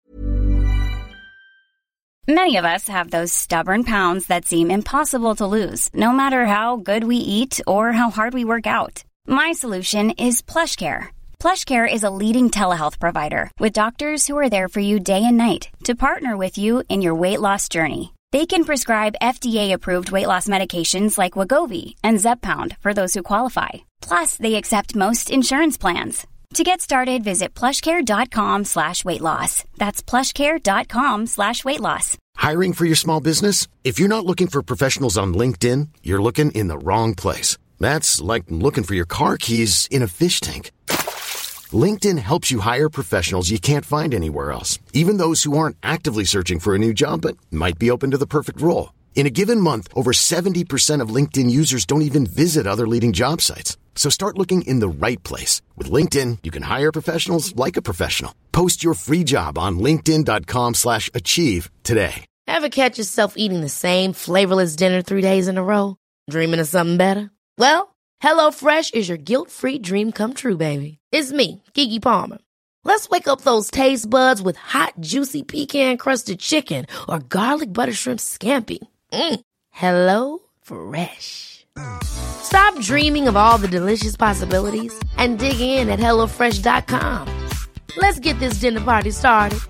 Many of us have those stubborn pounds that seem impossible to lose, no matter how good we eat or how hard we work out. My solution is PlushCare. PlushCare is a leading telehealth provider with doctors who are there for you day and night to partner with you in your weight loss journey. They can prescribe F D A-approved weight loss medications like Wegovy and Zepbound for those who qualify. Plus, they accept most insurance plans. To get started, visit plushcare.com slash weight loss. That's plushcare.com slash weight loss. Hiring for your small business? If you're not looking for professionals on LinkedIn, you're looking in the wrong place. That's like looking for your car keys in a fish tank. LinkedIn helps you hire professionals you can't find anywhere else, even those who aren't actively searching for a new job but might be open to the perfect role. In a given month, over seventy percent of LinkedIn users don't even visit other leading job sites. So start looking in the right place. With LinkedIn, you can hire professionals like a professional. Post your free job on linkedin.com slash achieve today. Ever catch yourself eating the same flavorless dinner three days in a row? Dreaming of something better? Well, HelloFresh is your guilt-free dream come true, baby. It's me, Keke Palmer. Let's wake up those taste buds with hot, juicy pecan-crusted chicken or garlic butter shrimp scampi. Mm. Hello Fresh. Stop dreaming of all the delicious possibilities and dig in at hello fresh dot com. Let's get this dinner party started.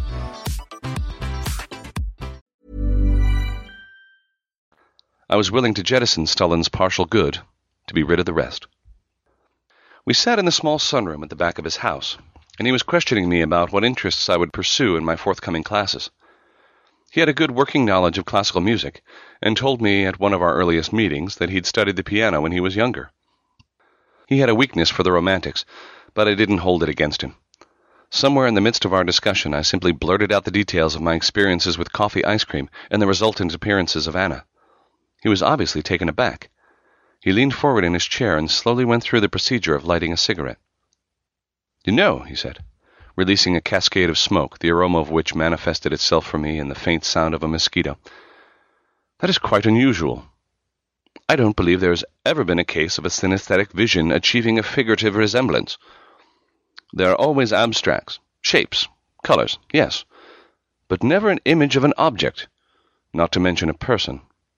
I was willing to jettison Stullen's partial good to be rid of the rest. We sat in the small sunroom at the back of his house, and he was questioning me about what interests I would pursue in my forthcoming classes. He had a good working knowledge of classical music, and told me at one of our earliest meetings that he'd studied the piano when he was younger. He had a weakness for the Romantics, but I didn't hold it against him. Somewhere in the midst of our discussion, I simply blurted out the details of my experiences with coffee ice cream and the resultant appearances of Anna. He was obviously taken aback. He leaned forward in his chair and slowly went through the procedure of lighting a cigarette. "You know," he said, releasing a cascade of smoke, the aroma of which manifested itself for me in the faint sound of a mosquito, "that is quite unusual. I don't believe there has ever been a case of a synesthetic vision achieving a figurative resemblance. There are always abstracts, shapes, colors, yes, but never an image of an object, not to mention a person."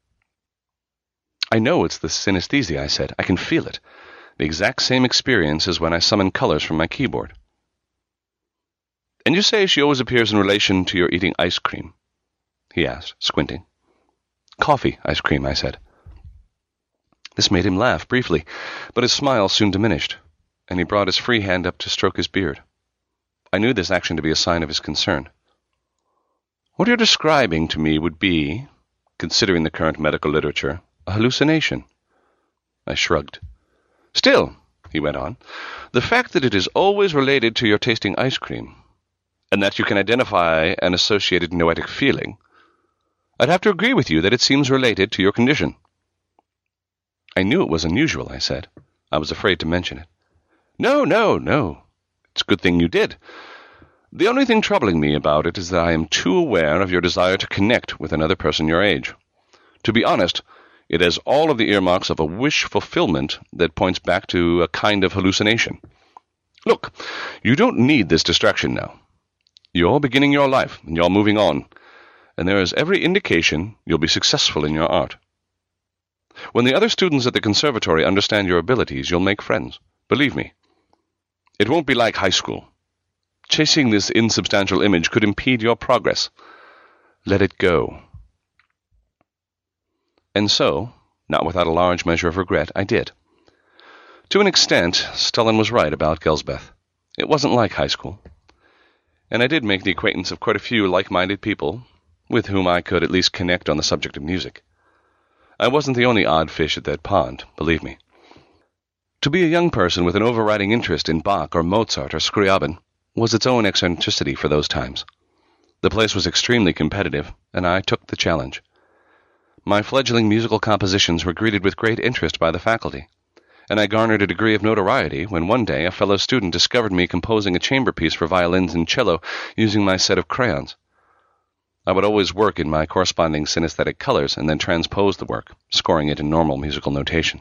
"I know it's the synesthesia," I said. "I can feel it. The exact same experience as when I summon colors from my keyboard." "And you say she always appears in relation to your eating ice cream?" he asked, squinting. "Coffee ice cream," I said. This made him laugh briefly, but his smile soon diminished, and he brought his free hand up to stroke his beard. I knew this action to be a sign of his concern. What you're describing to me would be, considering the current medical literature, a hallucination. I shrugged. Still, he went on, the fact that it is always related to your tasting ice cream, and that you can identify an associated noetic feeling, I'd have to agree with you that it seems related to your condition. I knew it was unusual, I said. I was afraid to mention it. No, no, no. It's a good thing you did. The only thing troubling me about it is that I am too aware of your desire to connect with another person your age. To be honest, it has all of the earmarks of a wish fulfillment that points back to a kind of hallucination. Look, you don't need this distraction now. You're beginning your life, and you're moving on, and there is every indication you'll be successful in your art. When the other students at the conservatory understand your abilities, you'll make friends. Believe me. It won't be like high school. Chasing this insubstantial image could impede your progress. Let it go. And so, not without a large measure of regret, I did. To an extent, Stellan was right about Gelsbeth. It wasn't like high school. And I did make the acquaintance of quite a few like-minded people, with whom I could at least connect on the subject of music. I wasn't the only odd fish at that pond, believe me. To be a young person with an overriding interest in Bach or Mozart or Scriabin was its own eccentricity for those times. The place was extremely competitive, and I took the challenge. My fledgling musical compositions were greeted with great interest by the faculty, and I garnered a degree of notoriety when one day a fellow student discovered me composing a chamber piece for violins and cello using my set of crayons. I would always work in my corresponding synesthetic colors and then transpose the work, scoring it in normal musical notation.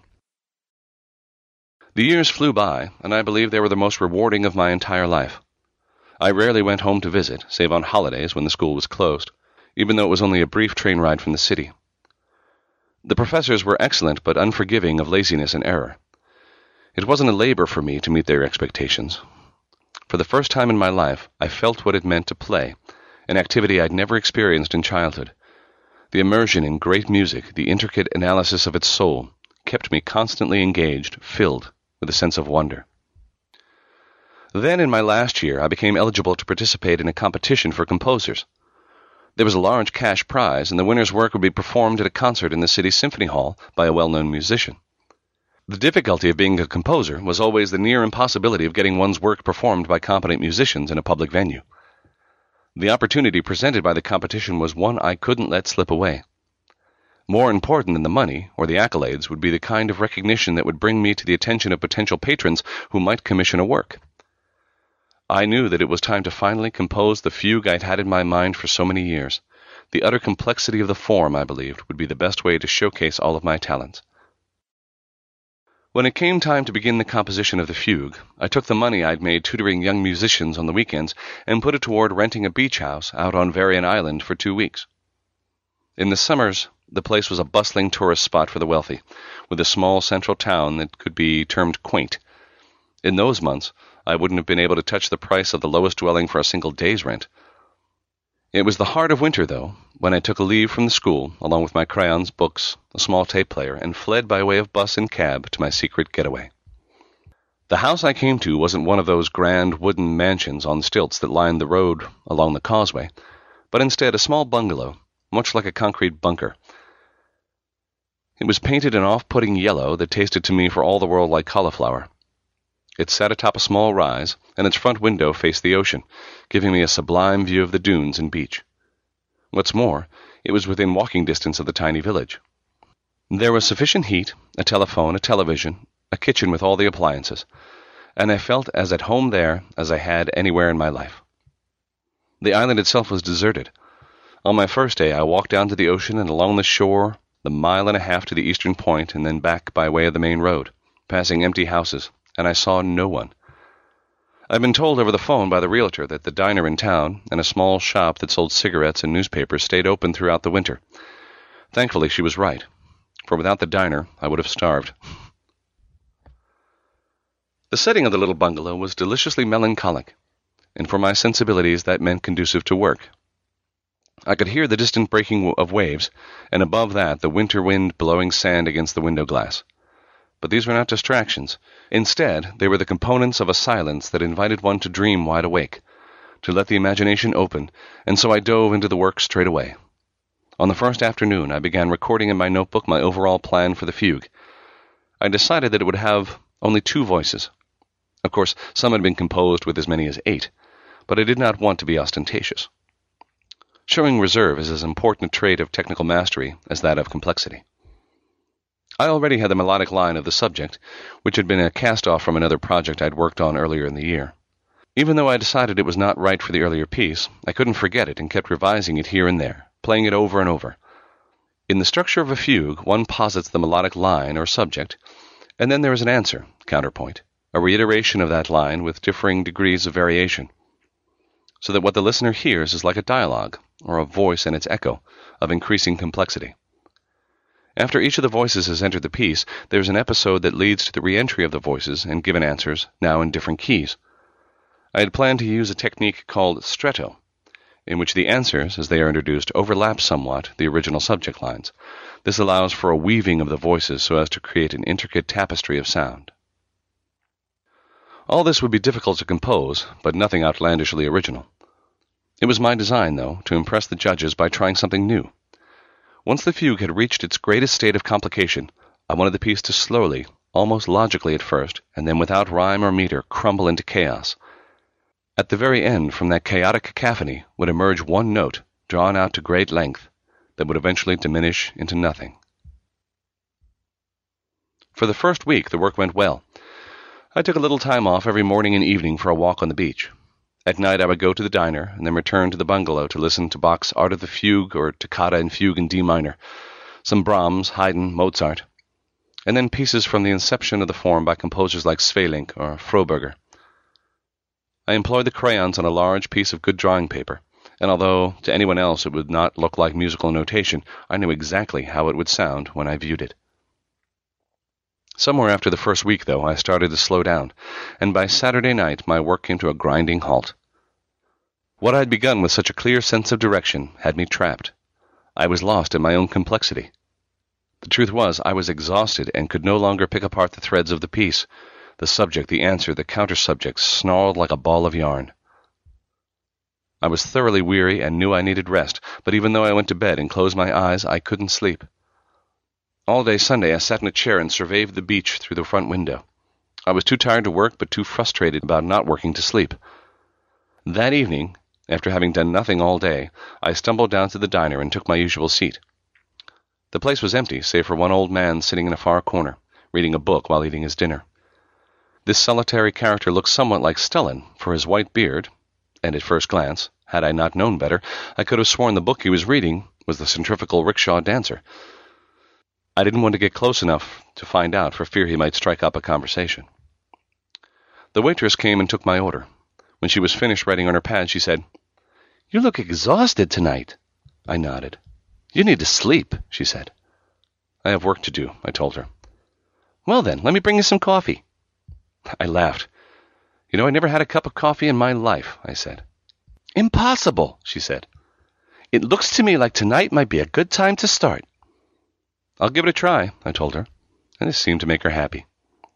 The years flew by, and I believe they were the most rewarding of my entire life. I rarely went home to visit, save on holidays when the school was closed, even though it was only a brief train ride from the city. The professors were excellent but unforgiving of laziness and error. It wasn't a labor for me to meet their expectations. For the first time in my life, I felt what it meant to play, an activity I'd never experienced in childhood. The immersion in great music, the intricate analysis of its soul, kept me constantly engaged, filled with a sense of wonder. Then, in my last year, I became eligible to participate in a competition for composers. There was a large cash prize, and the winner's work would be performed at a concert in the city's symphony hall by a well-known musician. The difficulty of being a composer was always the near impossibility of getting one's work performed by competent musicians in a public venue. The opportunity presented by the competition was one I couldn't let slip away. More important than the money or the accolades would be the kind of recognition that would bring me to the attention of potential patrons who might commission a work. I knew that it was time to finally compose the fugue I'd had in my mind for so many years. The utter complexity of the form, I believed, would be the best way to showcase all of my talents. When it came time to begin the composition of the fugue, I took the money I'd made tutoring young musicians on the weekends and put it toward renting a beach house out on Varian Island for two weeks. In the summers, the place was a bustling tourist spot for the wealthy, with a small central town that could be termed quaint. In those months, I wouldn't have been able to touch the price of the lowest dwelling for a single day's rent. It was the heart of winter, though, when I took a leave from the school, along with my crayons, books, a small tape player, and fled by way of bus and cab to my secret getaway. The house I came to wasn't one of those grand wooden mansions on stilts that lined the road along the causeway, but instead a small bungalow, much like a concrete bunker. It was painted an off-putting yellow that tasted to me for all the world like cauliflower. It sat atop a small rise, and its front window faced the ocean, giving me a sublime view of the dunes and beach. What's more, it was within walking distance of the tiny village. There was sufficient heat, a telephone, a television, a kitchen with all the appliances, and I felt as at home there as I had anywhere in my life. The island itself was deserted. On my first day, I walked down to the ocean and along the shore, the mile and a half to the eastern point, and then back by way of the main road, passing empty houses, and I saw no one. I'd been told over the phone by the realtor that the diner in town and a small shop that sold cigarettes and newspapers stayed open throughout the winter. Thankfully, she was right, for without the diner, I would have starved. The setting of the little bungalow was deliciously melancholic, and for my sensibilities that meant conducive to work. I could hear the distant breaking of waves, and above that the winter wind blowing sand against the window glass. But these were not distractions. Instead, they were the components of a silence that invited one to dream wide awake, to let the imagination open, and so I dove into the work straight away. On the first afternoon, I began recording in my notebook my overall plan for the fugue. I decided that it would have only two voices. Of course, some had been composed with as many as eight, but I did not want to be ostentatious. Showing reserve is as important a trait of technical mastery as that of complexity. I already had the melodic line of the subject, which had been a cast-off from another project I'd worked on earlier in the year. Even though I decided it was not right for the earlier piece, I couldn't forget it and kept revising it here and there, playing it over and over. In the structure of a fugue, one posits the melodic line or subject, and then there is an answer, counterpoint, a reiteration of that line with differing degrees of variation, so that what the listener hears is like a dialogue, or a voice and its echo, of increasing complexity. After each of the voices has entered the piece, there is an episode that leads to the re-entry of the voices and given answers, now in different keys. I had planned to use a technique called stretto, in which the answers, as they are introduced, overlap somewhat the original subject lines. This allows for a weaving of the voices so as to create an intricate tapestry of sound. All this would be difficult to compose, but nothing outlandishly original. It was my design, though, to impress the judges by trying something new. Once the fugue had reached its greatest state of complication, I wanted the piece to slowly, almost logically at first, and then without rhyme or meter, crumble into chaos. At the very end, from that chaotic cacophony would emerge one note, drawn out to great length, that would eventually diminish into nothing. For the first week, the work went well. I took a little time off every morning and evening for a walk on the beach. At night I would go to the diner and then return to the bungalow to listen to Bach's Art of the Fugue or Toccata and Fugue in D minor, some Brahms, Haydn, Mozart, and then pieces from the inception of the form by composers like Sweelinck or Froberger. I employed the crayons on a large piece of good drawing paper, and although to anyone else it would not look like musical notation, I knew exactly how it would sound when I viewed it. Somewhere after the first week, though, I started to slow down, and by Saturday night my work came to a grinding halt. What I had begun with such a clear sense of direction had me trapped. I was lost in my own complexity. The truth was, I was exhausted and could no longer pick apart the threads of the piece. The subject, the answer, the counter-subject snarled like a ball of yarn. I was thoroughly weary and knew I needed rest, but even though I went to bed and closed my eyes, I couldn't sleep. All day Sunday I sat in a chair and surveyed the beach through the front window. I was too tired to work, but too frustrated about not working to sleep. That evening, after having done nothing all day, I stumbled down to the diner and took my usual seat. The place was empty, save for one old man sitting in a far corner, reading a book while eating his dinner. This solitary character looked somewhat like Stellan, for his white beard, and at first glance, had I not known better, I could have sworn the book he was reading was the Centrifugal Rickshaw Dancer. I didn't want to get close enough to find out for fear he might strike up a conversation. The waitress came and took my order. When she was finished writing on her pad, she said, "You look exhausted tonight." I nodded. "You need to sleep," she said. "I have work to do," I told her. "Well then, let me bring you some coffee." I laughed. "You know, I never had a cup of coffee in my life," I said. "Impossible," she said. "It looks to me like tonight might be a good time to start." "I'll give it a try," I told her, and this seemed to make her happy.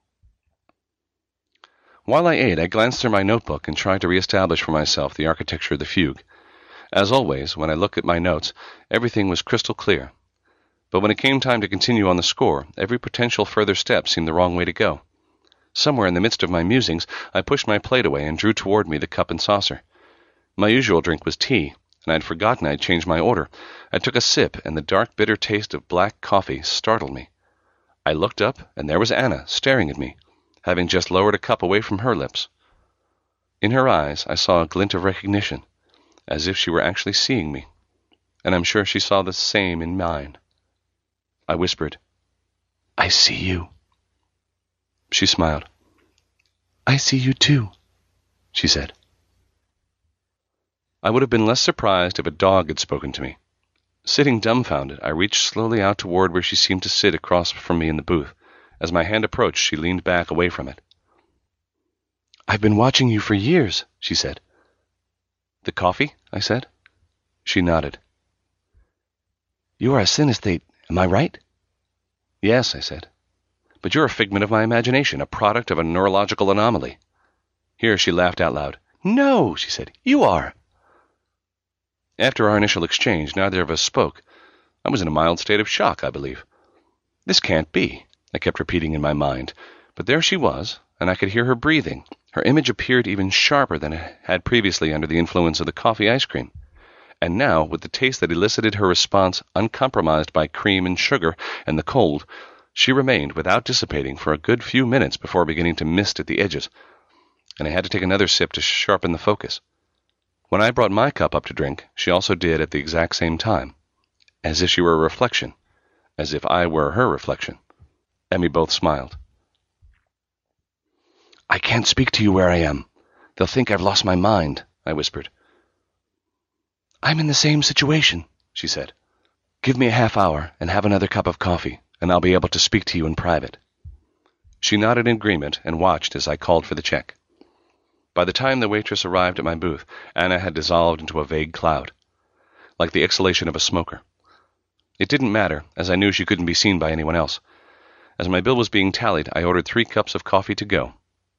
While I ate, I glanced through my notebook and tried to reestablish for myself the architecture of the fugue. As always, when I looked at my notes, everything was crystal clear. But when it came time to continue on the score, every potential further step seemed the wrong way to go. Somewhere in the midst of my musings, I pushed my plate away and drew toward me the cup and saucer. My usual drink was tea, and I had forgotten I had changed my order. I took a sip, and the dark, bitter taste of black coffee startled me. I looked up, and there was Anna, staring at me, having just lowered a cup away from her lips. In her eyes, I saw a glint of recognition, as if she were actually seeing me, and I'm sure she saw the same in mine. I whispered, "I see you." She smiled. "I see you too," she said. I would have been less surprised if a dog had spoken to me. Sitting dumbfounded, I reached slowly out toward where she seemed to sit across from me in the booth. As my hand approached, she leaned back away from it. "I've been watching you for years," she said. "The coffee?" I said. She nodded. "You are a synesthete, am I right?" "Yes," I said. "But you're a figment of my imagination, a product of a neurological anomaly." Here she laughed out loud. "No," she said. "You are." After our initial exchange, neither of us spoke. I was in a mild state of shock, I believe. This can't be, I kept repeating in my mind. But there she was, and I could hear her breathing. Her image appeared even sharper than it had previously under the influence of the coffee ice cream. And now, with the taste that elicited her response uncompromised by cream and sugar and the cold, she remained without dissipating for a good few minutes before beginning to mist at the edges, and I had to take another sip to sharpen the focus. When I brought my cup up to drink, she also did at the exact same time, as if she were a reflection, as if I were her reflection, and we both smiled. "I can't speak to you where I am. They'll think I've lost my mind," I whispered. "I'm in the same situation," she said. "Give me a half hour and have another cup of coffee, and I'll be able to speak to you in private." She nodded in agreement and watched as I called for the check. By the time the waitress arrived at my booth, Anna had dissolved into a vague cloud, like the exhalation of a smoker. It didn't matter, as I knew she couldn't be seen by anyone else. As my bill was being tallied, I ordered three cups of coffee to go.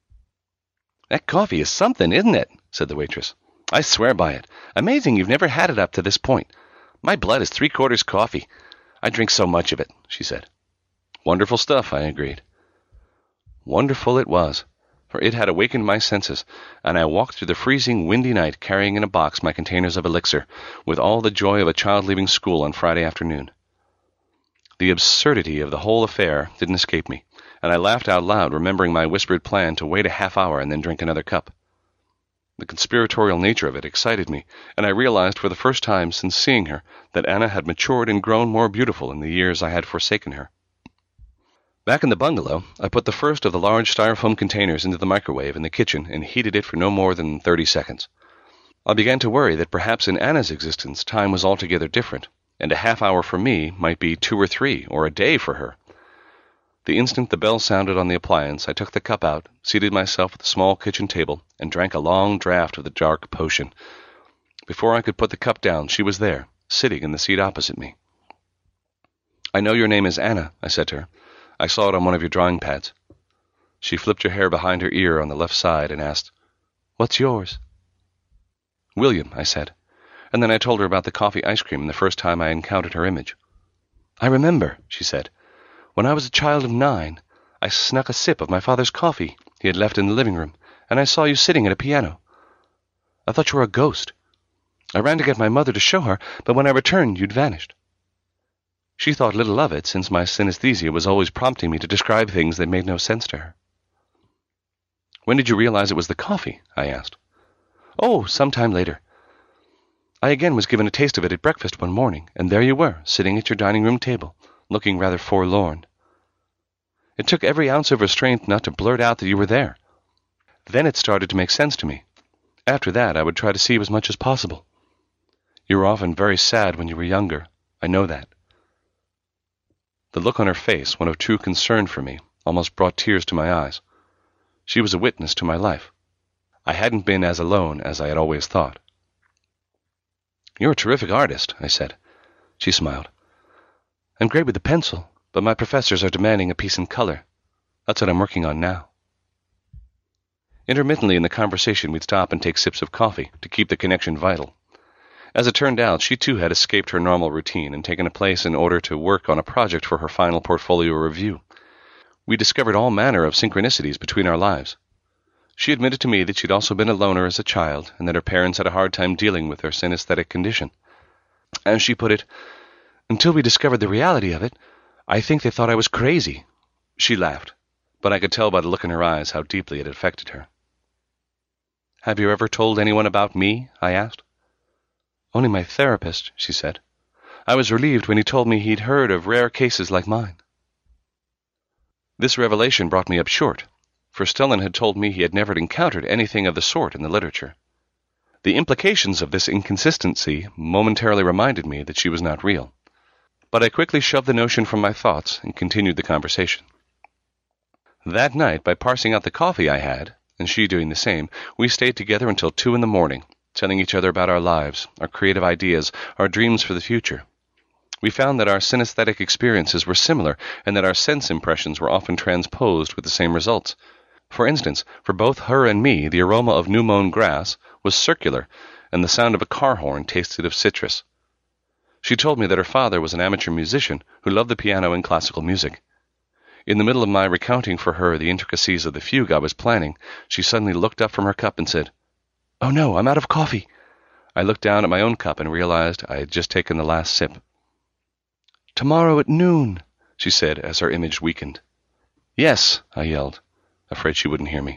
"That coffee is something, isn't it?" said the waitress. "I swear by it. Amazing you've never had it up to this point. My blood is three-quarters coffee. I drink so much of it," she said. "Wonderful stuff," I agreed. Wonderful it was, for it had awakened my senses, and I walked through the freezing, windy night carrying in a box my containers of elixir, with all the joy of a child leaving school on Friday afternoon. The absurdity of the whole affair didn't escape me, and I laughed out loud, remembering my whispered plan to wait a half hour and then drink another cup. The conspiratorial nature of it excited me, and I realized for the first time since seeing her that Anna had matured and grown more beautiful in the years I had forsaken her. Back in the bungalow, I put the first of the large styrofoam containers into the microwave in the kitchen and heated it for no more than thirty seconds. I began to worry that perhaps in Anna's existence time was altogether different, and a half hour for me might be two or three, or a day for her. The instant the bell sounded on the appliance, I took the cup out, seated myself at the small kitchen table, and drank a long draught of the dark potion. Before I could put the cup down, she was there, sitting in the seat opposite me. "I know your name is Anna," I said to her. "I saw it on one of your drawing pads." She flipped her hair behind her ear on the left side and asked, "What's yours?" "William," I said, and then I told her about the coffee ice cream and the first time I encountered her image. "I remember," she said. "When I was a child of nine, I snuck a sip of my father's coffee he had left in the living room, and I saw you sitting at a piano. I thought you were a ghost. I ran to get my mother to show her, but when I returned, you'd vanished." She thought little of it, since my synesthesia was always prompting me to describe things that made no sense to her. "When did you realize it was the coffee?" I asked. "Oh, some time later. I again was given a taste of it at breakfast one morning, and there you were, sitting at your dining room table, looking rather forlorn. It took every ounce of restraint not to blurt out that you were there. Then it started to make sense to me. After that, I would try to see you as much as possible. You were often very sad when you were younger. I know that." The look on her face, one of true concern for me, almost brought tears to my eyes. She was a witness to my life. I hadn't been as alone as I had always thought. "You're a terrific artist," I said. She smiled. "I'm great with the pencil, but my professors are demanding a piece in color. That's what I'm working on now." Intermittently in the conversation, we'd stop and take sips of coffee to keep the connection vital. As it turned out, she too had escaped her normal routine and taken a place in order to work on a project for her final portfolio review. We discovered all manner of synchronicities between our lives. She admitted to me that she'd also been a loner as a child, and that her parents had a hard time dealing with her synesthetic condition. As she put it, "Until we discovered the reality of it, I think they thought I was crazy." She laughed, but I could tell by the look in her eyes how deeply it affected her. "Have you ever told anyone about me?" I asked. "Only my therapist," she said. "I was relieved when he told me he'd heard of rare cases like mine." This revelation brought me up short, for Stellan had told me he had never encountered anything of the sort in the literature. The implications of this inconsistency momentarily reminded me that she was not real, but I quickly shoved the notion from my thoughts and continued the conversation. That night, by parsing out the coffee I had, and she doing the same, we stayed together until two in the morning, telling each other about our lives, our creative ideas, our dreams for the future. We found that our synesthetic experiences were similar, and that our sense impressions were often transposed with the same results. For instance, for both her and me, the aroma of new-mown grass was circular, and the sound of a car horn tasted of citrus. She told me that her father was an amateur musician who loved the piano and classical music. In the middle of my recounting for her the intricacies of the fugue I was planning, she suddenly looked up from her cup and said, "Oh no, I'm out of coffee." I looked down at my own cup and realized I had just taken the last sip. "Tomorrow at noon," she said as her image weakened. "Yes," I yelled, afraid she wouldn't hear me.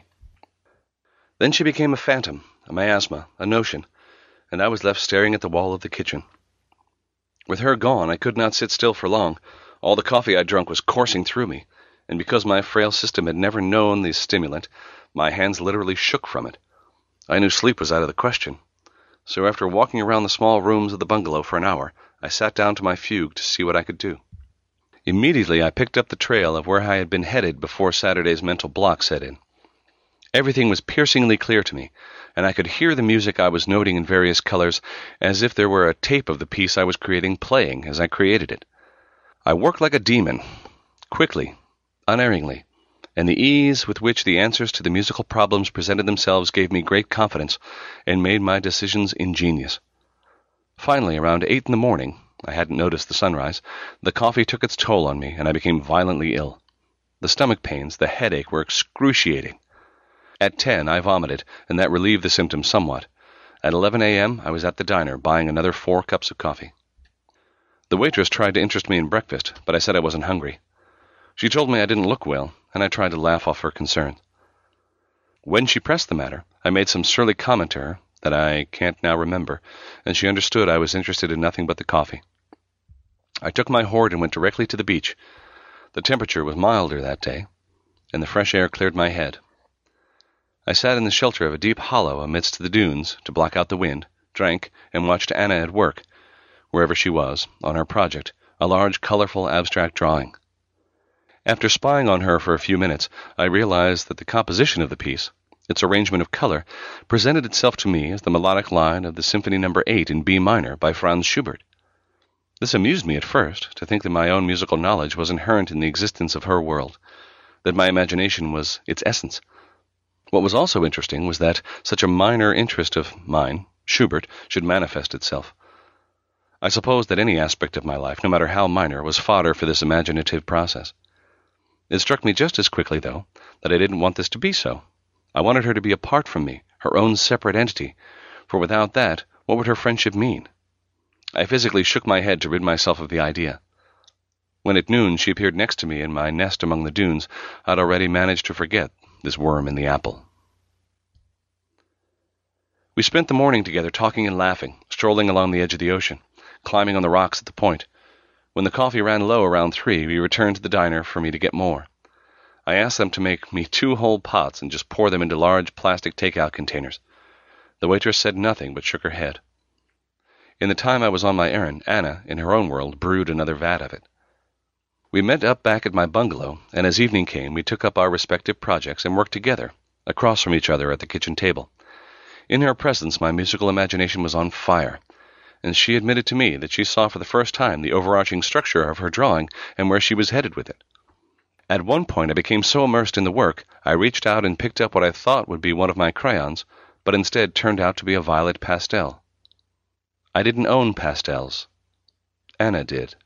Then she became a phantom, a miasma, a notion, and I was left staring at the wall of the kitchen. With her gone, I could not sit still for long. All the coffee I drunk was coursing through me, and because my frail system had never known the stimulant, my hands literally shook from it. I knew sleep was out of the question. So after walking around the small rooms of the bungalow for an hour, I sat down to my fugue to see what I could do. Immediately I picked up the trail of where I had been headed before Saturday's mental block set in. Everything was piercingly clear to me, and I could hear the music I was noting in various colors as if there were a tape of the piece I was creating playing as I created it. I worked like a demon, quickly, unerringly, and the ease with which the answers to the musical problems presented themselves gave me great confidence and made my decisions ingenious. Finally, around eight in the morning, I hadn't noticed the sunrise, the coffee took its toll on me, and I became violently ill. The stomach pains, the headache were excruciating. At ten, I vomited, and that relieved the symptoms somewhat. At eleven a.m., I was at the diner, buying another four cups of coffee. The waitress tried to interest me in breakfast, but I said I wasn't hungry. She told me I didn't look well, and I tried to laugh off her concerns. When she pressed the matter, I made some surly comment to her that I can't now remember, and she understood I was interested in nothing but the coffee. I took my hoard and went directly to the beach. The temperature was milder that day, and the fresh air cleared my head. I sat in the shelter of a deep hollow amidst the dunes to block out the wind, drank, and watched Anna at work, wherever she was, on her project, a large, colorful, abstract drawing. After spying on her for a few minutes, I realized that the composition of the piece, its arrangement of color, presented itself to me as the melodic line of the Symphony Number eight in B minor by Franz Schubert. This amused me at first, to think that my own musical knowledge was inherent in the existence of her world, that my imagination was its essence. What was also interesting was that such a minor interest of mine, Schubert, should manifest itself. I suppose that any aspect of my life, no matter how minor, was fodder for this imaginative process. It struck me just as quickly, though, that I didn't want this to be so. I wanted her to be apart from me, her own separate entity, for without that, what would her friendship mean? I physically shook my head to rid myself of the idea. When at noon she appeared next to me in my nest among the dunes, I'd already managed to forget this worm in the apple. We spent the morning together talking and laughing, strolling along the edge of the ocean, climbing on the rocks at the point. When the coffee ran low around three, we returned to the diner for me to get more. I asked them to make me two whole pots and just pour them into large plastic takeout containers. The waitress said nothing but shook her head. In the time I was on my errand, Anna, in her own world, brewed another vat of it. We met up back at my bungalow, and as evening came, we took up our respective projects and worked together, across from each other at the kitchen table. In her presence, my musical imagination was on fire, and she admitted to me that she saw for the first time the overarching structure of her drawing and where she was headed with it. At one point, I became so immersed in the work, I reached out and picked up what I thought would be one of my crayons, but instead turned out to be a violet pastel. I didn't own pastels. Anna did.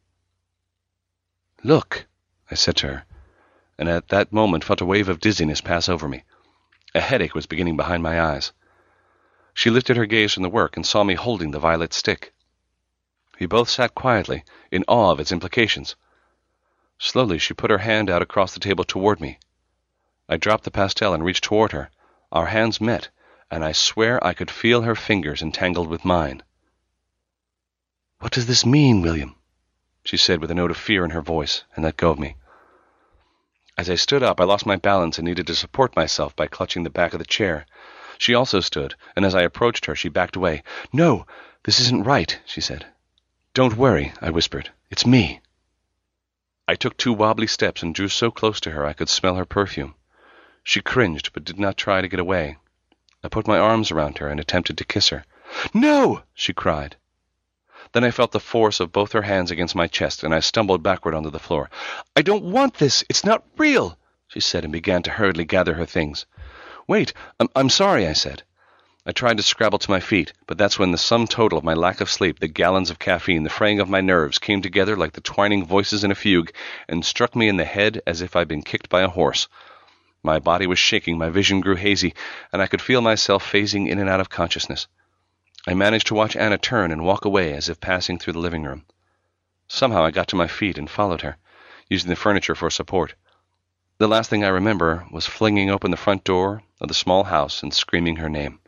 "Look," I said to her, and at that moment felt a wave of dizziness pass over me. A headache was beginning behind my eyes. She lifted her gaze from the work and saw me holding the violet stick. We both sat quietly, in awe of its implications. Slowly she put her hand out across the table toward me. I dropped the pastel and reached toward her. Our hands met, and I swear I could feel her fingers entangled with mine. "What does this mean, William?" she said with a note of fear in her voice, and let go of me. As I stood up, I lost my balance and needed to support myself by clutching the back of the chair. She also stood, and as I approached her, she backed away. "No, this isn't right," she said. "Don't worry," I whispered. "It's me." I took two wobbly steps and drew so close to her I could smell her perfume. She cringed, but did not try to get away. I put my arms around her and attempted to kiss her. "No!" she cried. Then I felt the force of both her hands against my chest, and I stumbled backward onto the floor. "I don't want this! It's not real!" she said, and began to hurriedly gather her things. "Wait, I'm, I'm sorry," I said. I tried to scrabble to my feet, but that's when the sum total of my lack of sleep, the gallons of caffeine, the fraying of my nerves, came together like the twining voices in a fugue and struck me in the head as if I'd been kicked by a horse. My body was shaking, my vision grew hazy, and I could feel myself phasing in and out of consciousness. I managed to watch Anna turn and walk away as if passing through the living room. Somehow I got to my feet and followed her, using the furniture for support. The last thing I remember was flinging open the front door of the small house and screaming her name.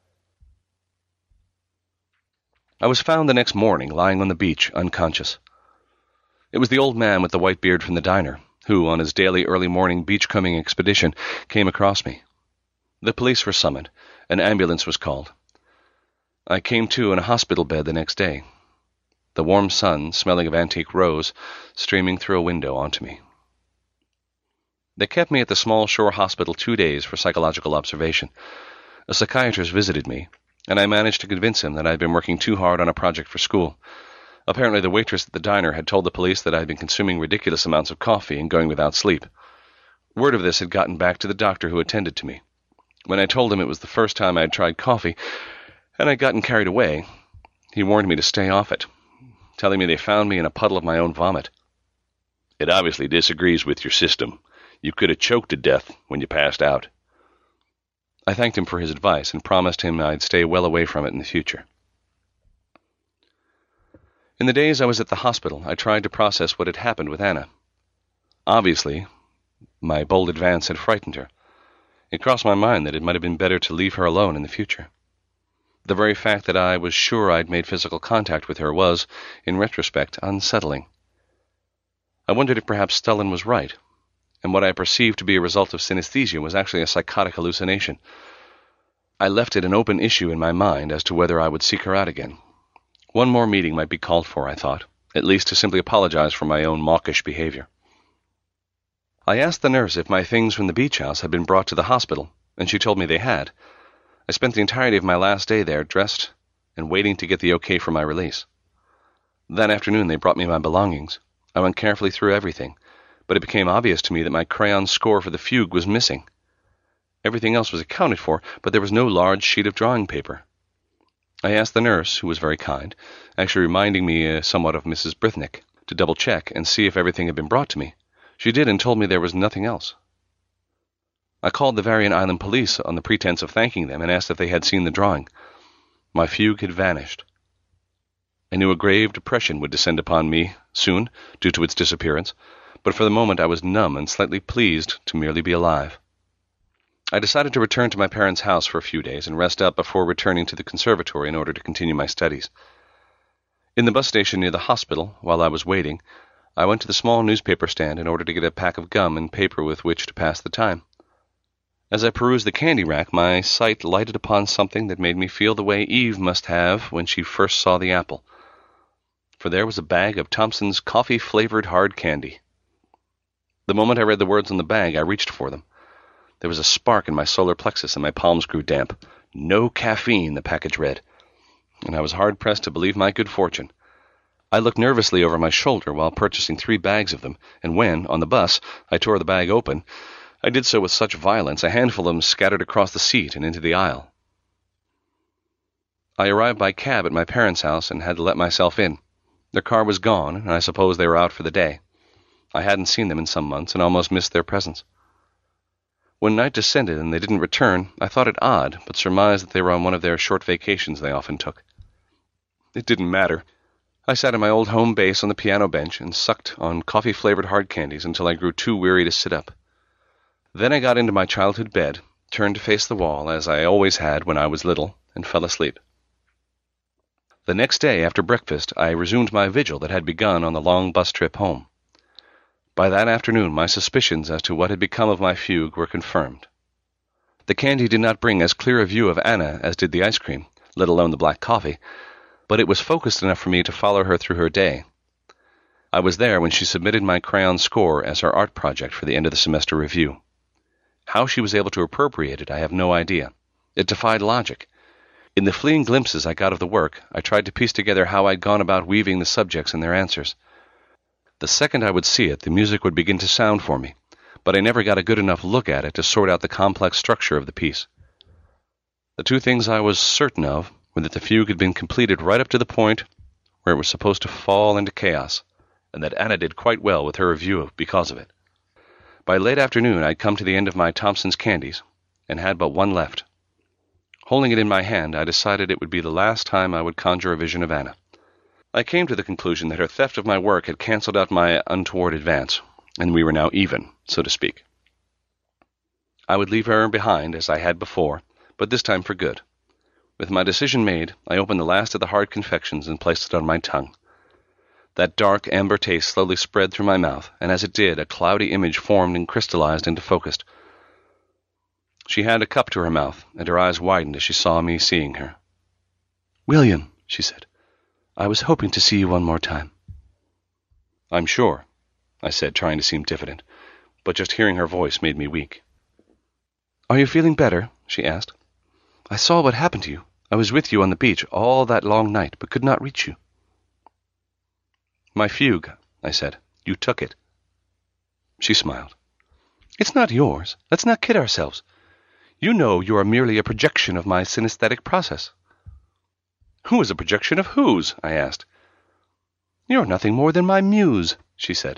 I was found the next morning lying on the beach, unconscious. It was the old man with the white beard from the diner, who, on his daily early morning beachcombing expedition, came across me. The police were summoned. An ambulance was called. I came to in a hospital bed the next day, the warm sun, smelling of antique rose, streaming through a window onto me. They kept me at the small shore hospital two days for psychological observation. A psychiatrist visited me, and I managed to convince him that I had been working too hard on a project for school. Apparently the waitress at the diner had told the police that I had been consuming ridiculous amounts of coffee and going without sleep. Word of this had gotten back to the doctor who attended to me. When I told him it was the first time I had tried coffee, and I'd gotten carried away, he warned me to stay off it, telling me they found me in a puddle of my own vomit. "It obviously disagrees with your system. You could have choked to death when you passed out." I thanked him for his advice and promised him I'd stay well away from it in the future. In the days I was at the hospital, I tried to process what had happened with Anna. Obviously, my bold advance had frightened her. It crossed my mind that it might have been better to leave her alone in the future. The very fact that I was sure I'd made physical contact with her was, in retrospect, unsettling. I wondered if perhaps Stellan was right, and what I perceived to be a result of synesthesia was actually a psychotic hallucination. I left it an open issue in my mind as to whether I would seek her out again. One more meeting might be called for, I thought, at least to simply apologize for my own mawkish behavior. I asked the nurse if my things from the beach house had been brought to the hospital, and she told me they had. I spent the entirety of my last day there, dressed and waiting to get the okay for my release. That afternoon they brought me my belongings. I went carefully through everything, but it became obvious to me that my crayon score for the fugue was missing. Everything else was accounted for, but there was no large sheet of drawing paper. I asked the nurse, who was very kind, actually reminding me uh, somewhat of Missus Brithnick, to double-check and see if everything had been brought to me. She did and told me there was nothing else. I called the Varian Island police on the pretense of thanking them and asked if they had seen the drawing. My fugue had vanished. I knew a grave depression would descend upon me soon, due to its disappearance, but for the moment I was numb and slightly pleased to merely be alive. I decided to return to my parents' house for a few days and rest up before returning to the conservatory in order to continue my studies. In the bus station near the hospital, while I was waiting, I went to the small newspaper stand in order to get a pack of gum and paper with which to pass the time. As I perused the candy rack, my sight lighted upon something that made me feel the way Eve must have when she first saw the apple. For there was a bag of Thompson's coffee-flavored hard candy. The moment I read the words on the bag, I reached for them. There was a spark in my solar plexus, and my palms grew damp. "No caffeine," the package read, and I was hard-pressed to believe my good fortune. I looked nervously over my shoulder while purchasing three bags of them, and when, on the bus, I tore the bag open, I did so with such violence a handful of them scattered across the seat and into the aisle. I arrived by cab at my parents' house and had to let myself in. Their car was gone, and I suppose they were out for the day. I hadn't seen them in some months and almost missed their presence. When night descended and they didn't return, I thought it odd, but surmised that they were on one of their short vacations they often took. It didn't matter. I sat at my old home base on the piano bench and sucked on coffee-flavored hard candies until I grew too weary to sit up. Then I got into my childhood bed, turned to face the wall, as I always had when I was little, and fell asleep. The next day, after breakfast, I resumed my vigil that had begun on the long bus trip home. By that afternoon, my suspicions as to what had become of my fugue were confirmed. The candy did not bring as clear a view of Anna as did the ice cream, let alone the black coffee, but it was focused enough for me to follow her through her day. I was there when she submitted my crayon score as her art project for the end of the semester review. How she was able to appropriate it, I have no idea. It defied logic. In the fleeting glimpses I got of the work, I tried to piece together how I'd gone about weaving the subjects and their answers. The second I would see it, the music would begin to sound for me, but I never got a good enough look at it to sort out the complex structure of the piece. The two things I was certain of were that the fugue had been completed right up to the point where it was supposed to fall into chaos, and that Anna did quite well with her review of because of it. By late afternoon, I'd come to the end of my Thompson's candies, and had but one left. Holding it in my hand, I decided it would be the last time I would conjure a vision of Anna. I came to the conclusion that her theft of my work had cancelled out my untoward advance, and we were now even, so to speak. I would leave her behind, as I had before, but this time for good. With my decision made, I opened the last of the hard confections and placed it on my tongue. That dark amber taste slowly spread through my mouth, and as it did, a cloudy image formed and crystallized into focus. She had a cup to her mouth, and her eyes widened as she saw me seeing her. "William," she said, "I was hoping to see you one more time." "I'm sure," I said, trying to seem diffident, but just hearing her voice made me weak. "Are you feeling better?" she asked. "I saw what happened to you. I was with you on the beach all that long night, but could not reach you." "My fugue," I said. "You took it." She smiled. "It's not yours. Let's not kid ourselves. You know you are merely a projection of my synesthetic process." "Who is a projection of whose?" I asked. "You're nothing more than my muse," she said.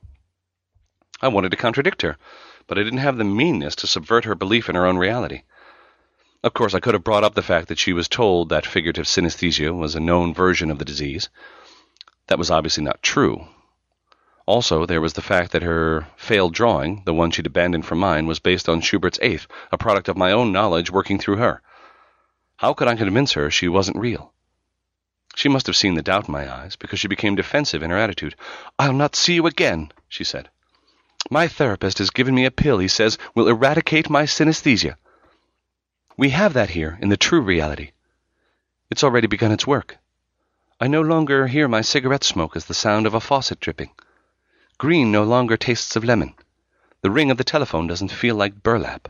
I wanted to contradict her, but I didn't have the meanness to subvert her belief in her own reality. Of course, I could have brought up the fact that she was told that figurative synesthesia was a known version of the disease. That was obviously not true. Also, there was the fact that her failed drawing, the one she'd abandoned for mine, was based on Schubert's Eighth, a product of my own knowledge working through her. How could I convince her she wasn't real? She must have seen the doubt in my eyes, because she became defensive in her attitude. "I'll not see you again," she said. "My therapist has given me a pill he says will eradicate my synesthesia. We have that here in the true reality. It's already begun its work. I no longer hear my cigarette smoke as the sound of a faucet dripping. Green no longer tastes of lemon. The ring of the telephone doesn't feel like burlap."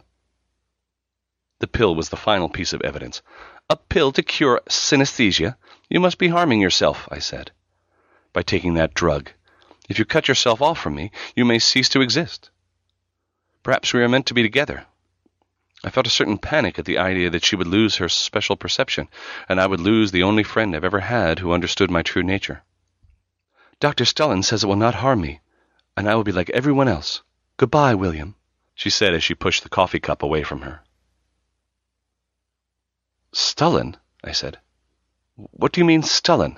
The pill was the final piece of evidence. "A pill to cure synesthesia? You must be harming yourself," I said. "By taking that drug. If you cut yourself off from me, you may cease to exist. Perhaps we are meant to be together." I felt a certain panic at the idea that she would lose her special perception, and I would lose the only friend I've ever had who understood my true nature. "Doctor Stullen says it will not harm me, and I will be like everyone else. Goodbye, William," she said as she pushed the coffee cup away from her. "Stullen?" I said. "What do you mean, Stullen?"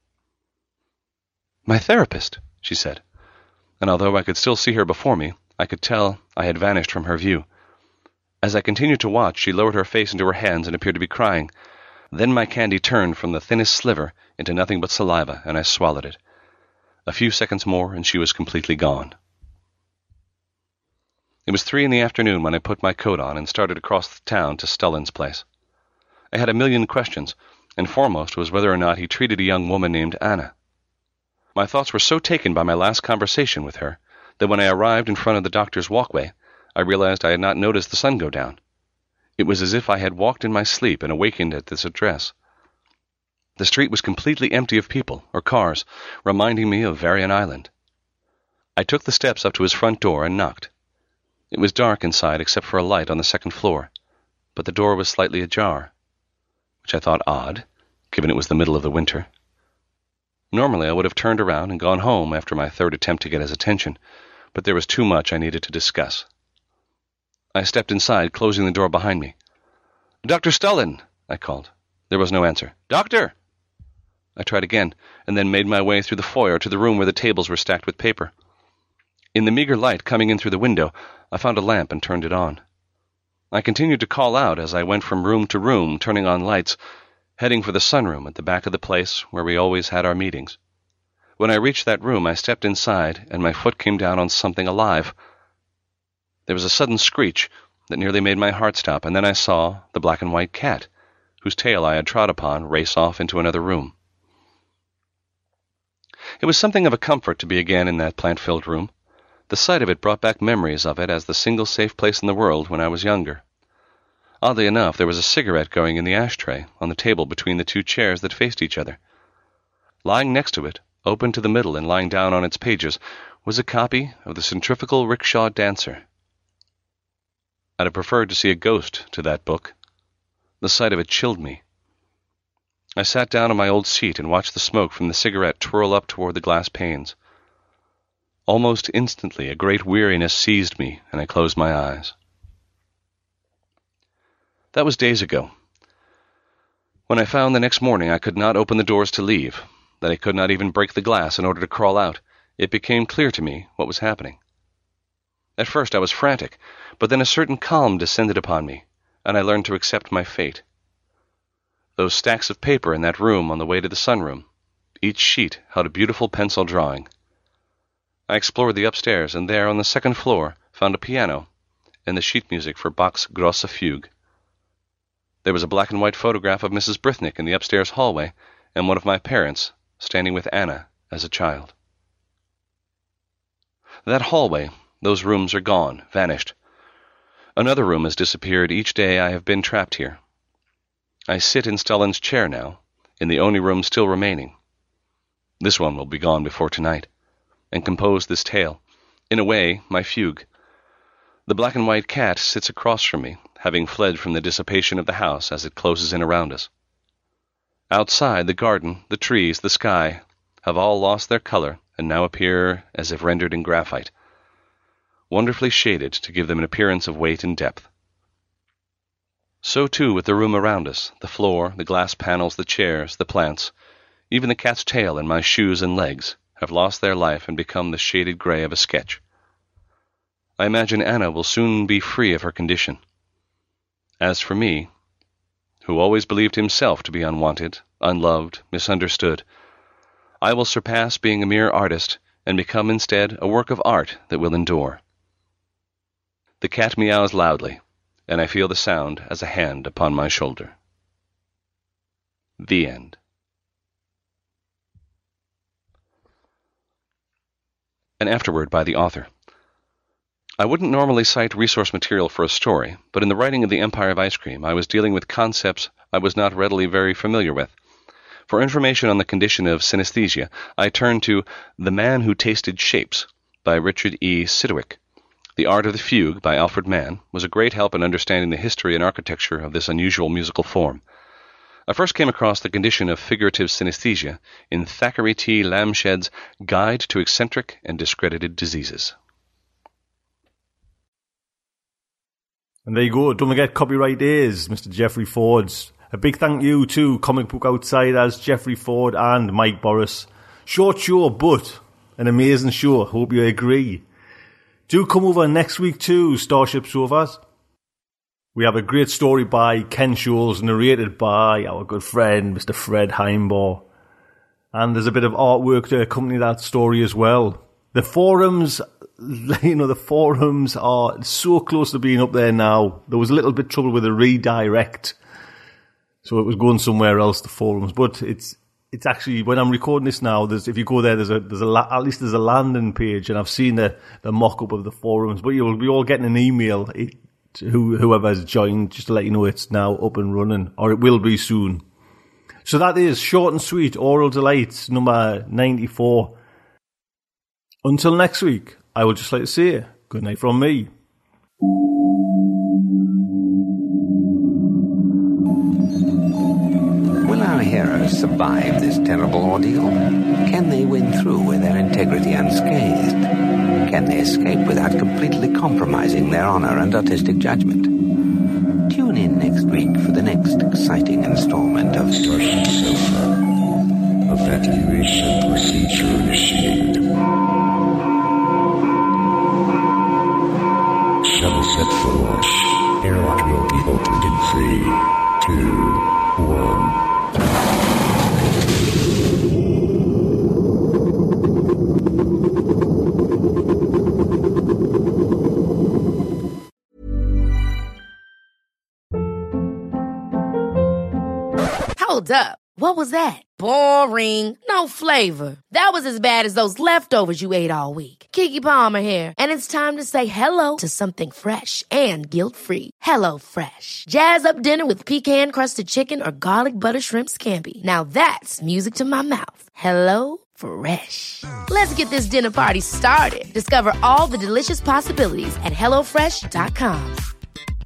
"My therapist," she said, and although I could still see her before me, I could tell I had vanished from her view. As I continued to watch, she lowered her face into her hands and appeared to be crying. Then my candy turned from the thinnest sliver into nothing but saliva, and I swallowed it. A few seconds more, and she was completely gone. It was three in the afternoon when I put my coat on and started across the town to Stullen's place. I had a million questions, and foremost was whether or not he treated a young woman named Anna. My thoughts were so taken by my last conversation with her that when I arrived in front of the doctor's walkway, I realized I had not noticed the sun go down. It was as if I had walked in my sleep and awakened at this address. The street was completely empty of people or cars, reminding me of Varian Island. I took the steps up to his front door and knocked. It was dark inside except for a light on the second floor, but the door was slightly ajar, which I thought odd, given it was the middle of the winter. Normally I would have turned around and gone home after my third attempt to get his attention, but there was too much I needed to discuss. I stepped inside, closing the door behind me. "Doctor Stullen!" I called. There was no answer. "Doctor!" I tried again, and then made my way through the foyer to the room where the tables were stacked with paper. In the meager light coming in through the window, I found a lamp and turned it on. I continued to call out as I went from room to room, turning on lights, heading for the sunroom at the back of the place where we always had our meetings. When I reached that room, I stepped inside, and my foot came down on something alive. There was a sudden screech that nearly made my heart stop, and then I saw the black and white cat, whose tail I had trod upon, race off into another room. It was something of a comfort to be again in that plant-filled room. The sight of it brought back memories of it as the single safe place in the world when I was younger. Oddly enough, there was a cigarette going in the ashtray on the table between the two chairs that faced each other. Lying next to it, open to the middle and lying down on its pages, was a copy of the Centrifugal Rickshaw Dancer, I'd have preferred to see a ghost to that book. The sight of it chilled me. I sat down on my old seat and watched the smoke from the cigarette twirl up toward the glass panes. Almost instantly, a great weariness seized me, and I closed my eyes. That was days ago. When I found the next morning I could not open the doors to leave, that I could not even break the glass in order to crawl out, it became clear to me what was happening. At first I was frantic, but then a certain calm descended upon me, and I learned to accept my fate. Those stacks of paper in that room on the way to the sunroom, each sheet held a beautiful pencil drawing. I explored the upstairs, and there on the second floor found a piano and the sheet music for Bach's Grosse Fuge. There was a black and white photograph of Missus Brithnick in the upstairs hallway, and one of my parents standing with Anna as a child. That hallway, those rooms are gone, vanished. Another room has disappeared each day I have been trapped here. I sit in Stellan's chair now, in the only room still remaining. This one will be gone before tonight, and compose this tale, in a way, my fugue. The black and white cat sits across from me, having fled from the dissipation of the house as it closes in around us. Outside, the garden, the trees, the sky, have all lost their color and now appear as if rendered in graphite, wonderfully shaded to give them an appearance of weight and depth. So too with the room around us, the floor, the glass panels, the chairs, the plants, even the cat's tail and my shoes and legs have lost their life and become the shaded gray of a sketch. I imagine Anna will soon be free of her condition. As for me, who always believed himself to be unwanted, unloved, misunderstood, I will surpass being a mere artist and become instead a work of art that will endure. The cat meows loudly, and I feel the sound as a hand upon my shoulder. The end. An afterword by the author. I wouldn't normally cite resource material for a story, but in the writing of The Empire of Ice Cream, I was dealing with concepts I was not readily very familiar with. For information on the condition of synesthesia, I turned to The Man Who Tasted Shapes by Richard E. Sidgwick. The Art of the Fugue by Alfred Mann was a great help in understanding the history and architecture of this unusual musical form. I first came across the condition of figurative synesthesia in Thackeray T. Lamshed's Guide to Eccentric and Discredited Diseases. And there you go. Don't forget Copyright Days, Mister Jeffrey Ford's. A big thank you to Comic Book Outsiders, Jeffrey Ford and Mike Boris. Short show, but an amazing show. Hope you agree. Do come over next week to Starship Sofas. We have a great story by Ken Scholes, narrated by our good friend, Mister Fred Heimbaugh. And there's a bit of artwork to accompany that story as well. The forums, you know, the forums are so close to being up there now. There was a little bit of trouble with a redirect. So it was going somewhere else, the forums. But it's it's actually, when I'm recording this now, there's if you go there, there's a there's a at least there's a landing page, and I've seen the, the mock-up of the forums. But you'll be all getting an email, it, who, whoever has joined, just to let you know it's now up and running, or it will be soon. So that is Short and Sweet, Oral Delights, number ninety-four. Until next week, I would just like to say good night from me. Will our heroes survive this terrible ordeal? Can they win through with their integrity unscathed? Can they escape without completely compromising their honor and artistic judgment? Tune in next week for the next exciting installment of Starship Sofa. Evacuation procedure initiated. Shuttle set for launch. Airlock will be opened in three, two, one. Hold up. What was that? Boring. No flavor. That was as bad as those leftovers you ate all week. Keke Palmer here, and it's time to say hello to something fresh and guilt-free. Hello Fresh. Jazz up dinner with pecan-crusted chicken or garlic butter shrimp scampi. Now that's music to my mouth. Hello Fresh. Let's get this dinner party started. Discover all the delicious possibilities at hello fresh dot com.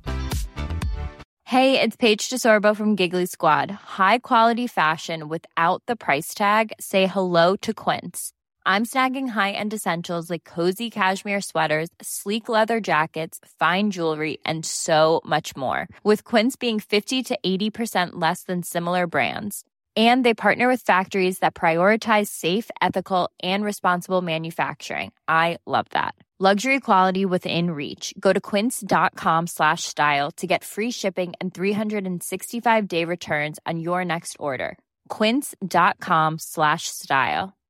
Hey, it's Paige DeSorbo from Giggly Squad. High quality fashion without the price tag. Say hello to Quince. I'm snagging high-end essentials like cozy cashmere sweaters, sleek leather jackets, fine jewelry, and so much more. With Quince being fifty to eighty percent less than similar brands. And they partner with factories that prioritize safe, ethical, and responsible manufacturing. I love that. Luxury quality within reach. Go to quince.com slash style to get free shipping and three sixty-five day returns on your next order. Quince.com slash style.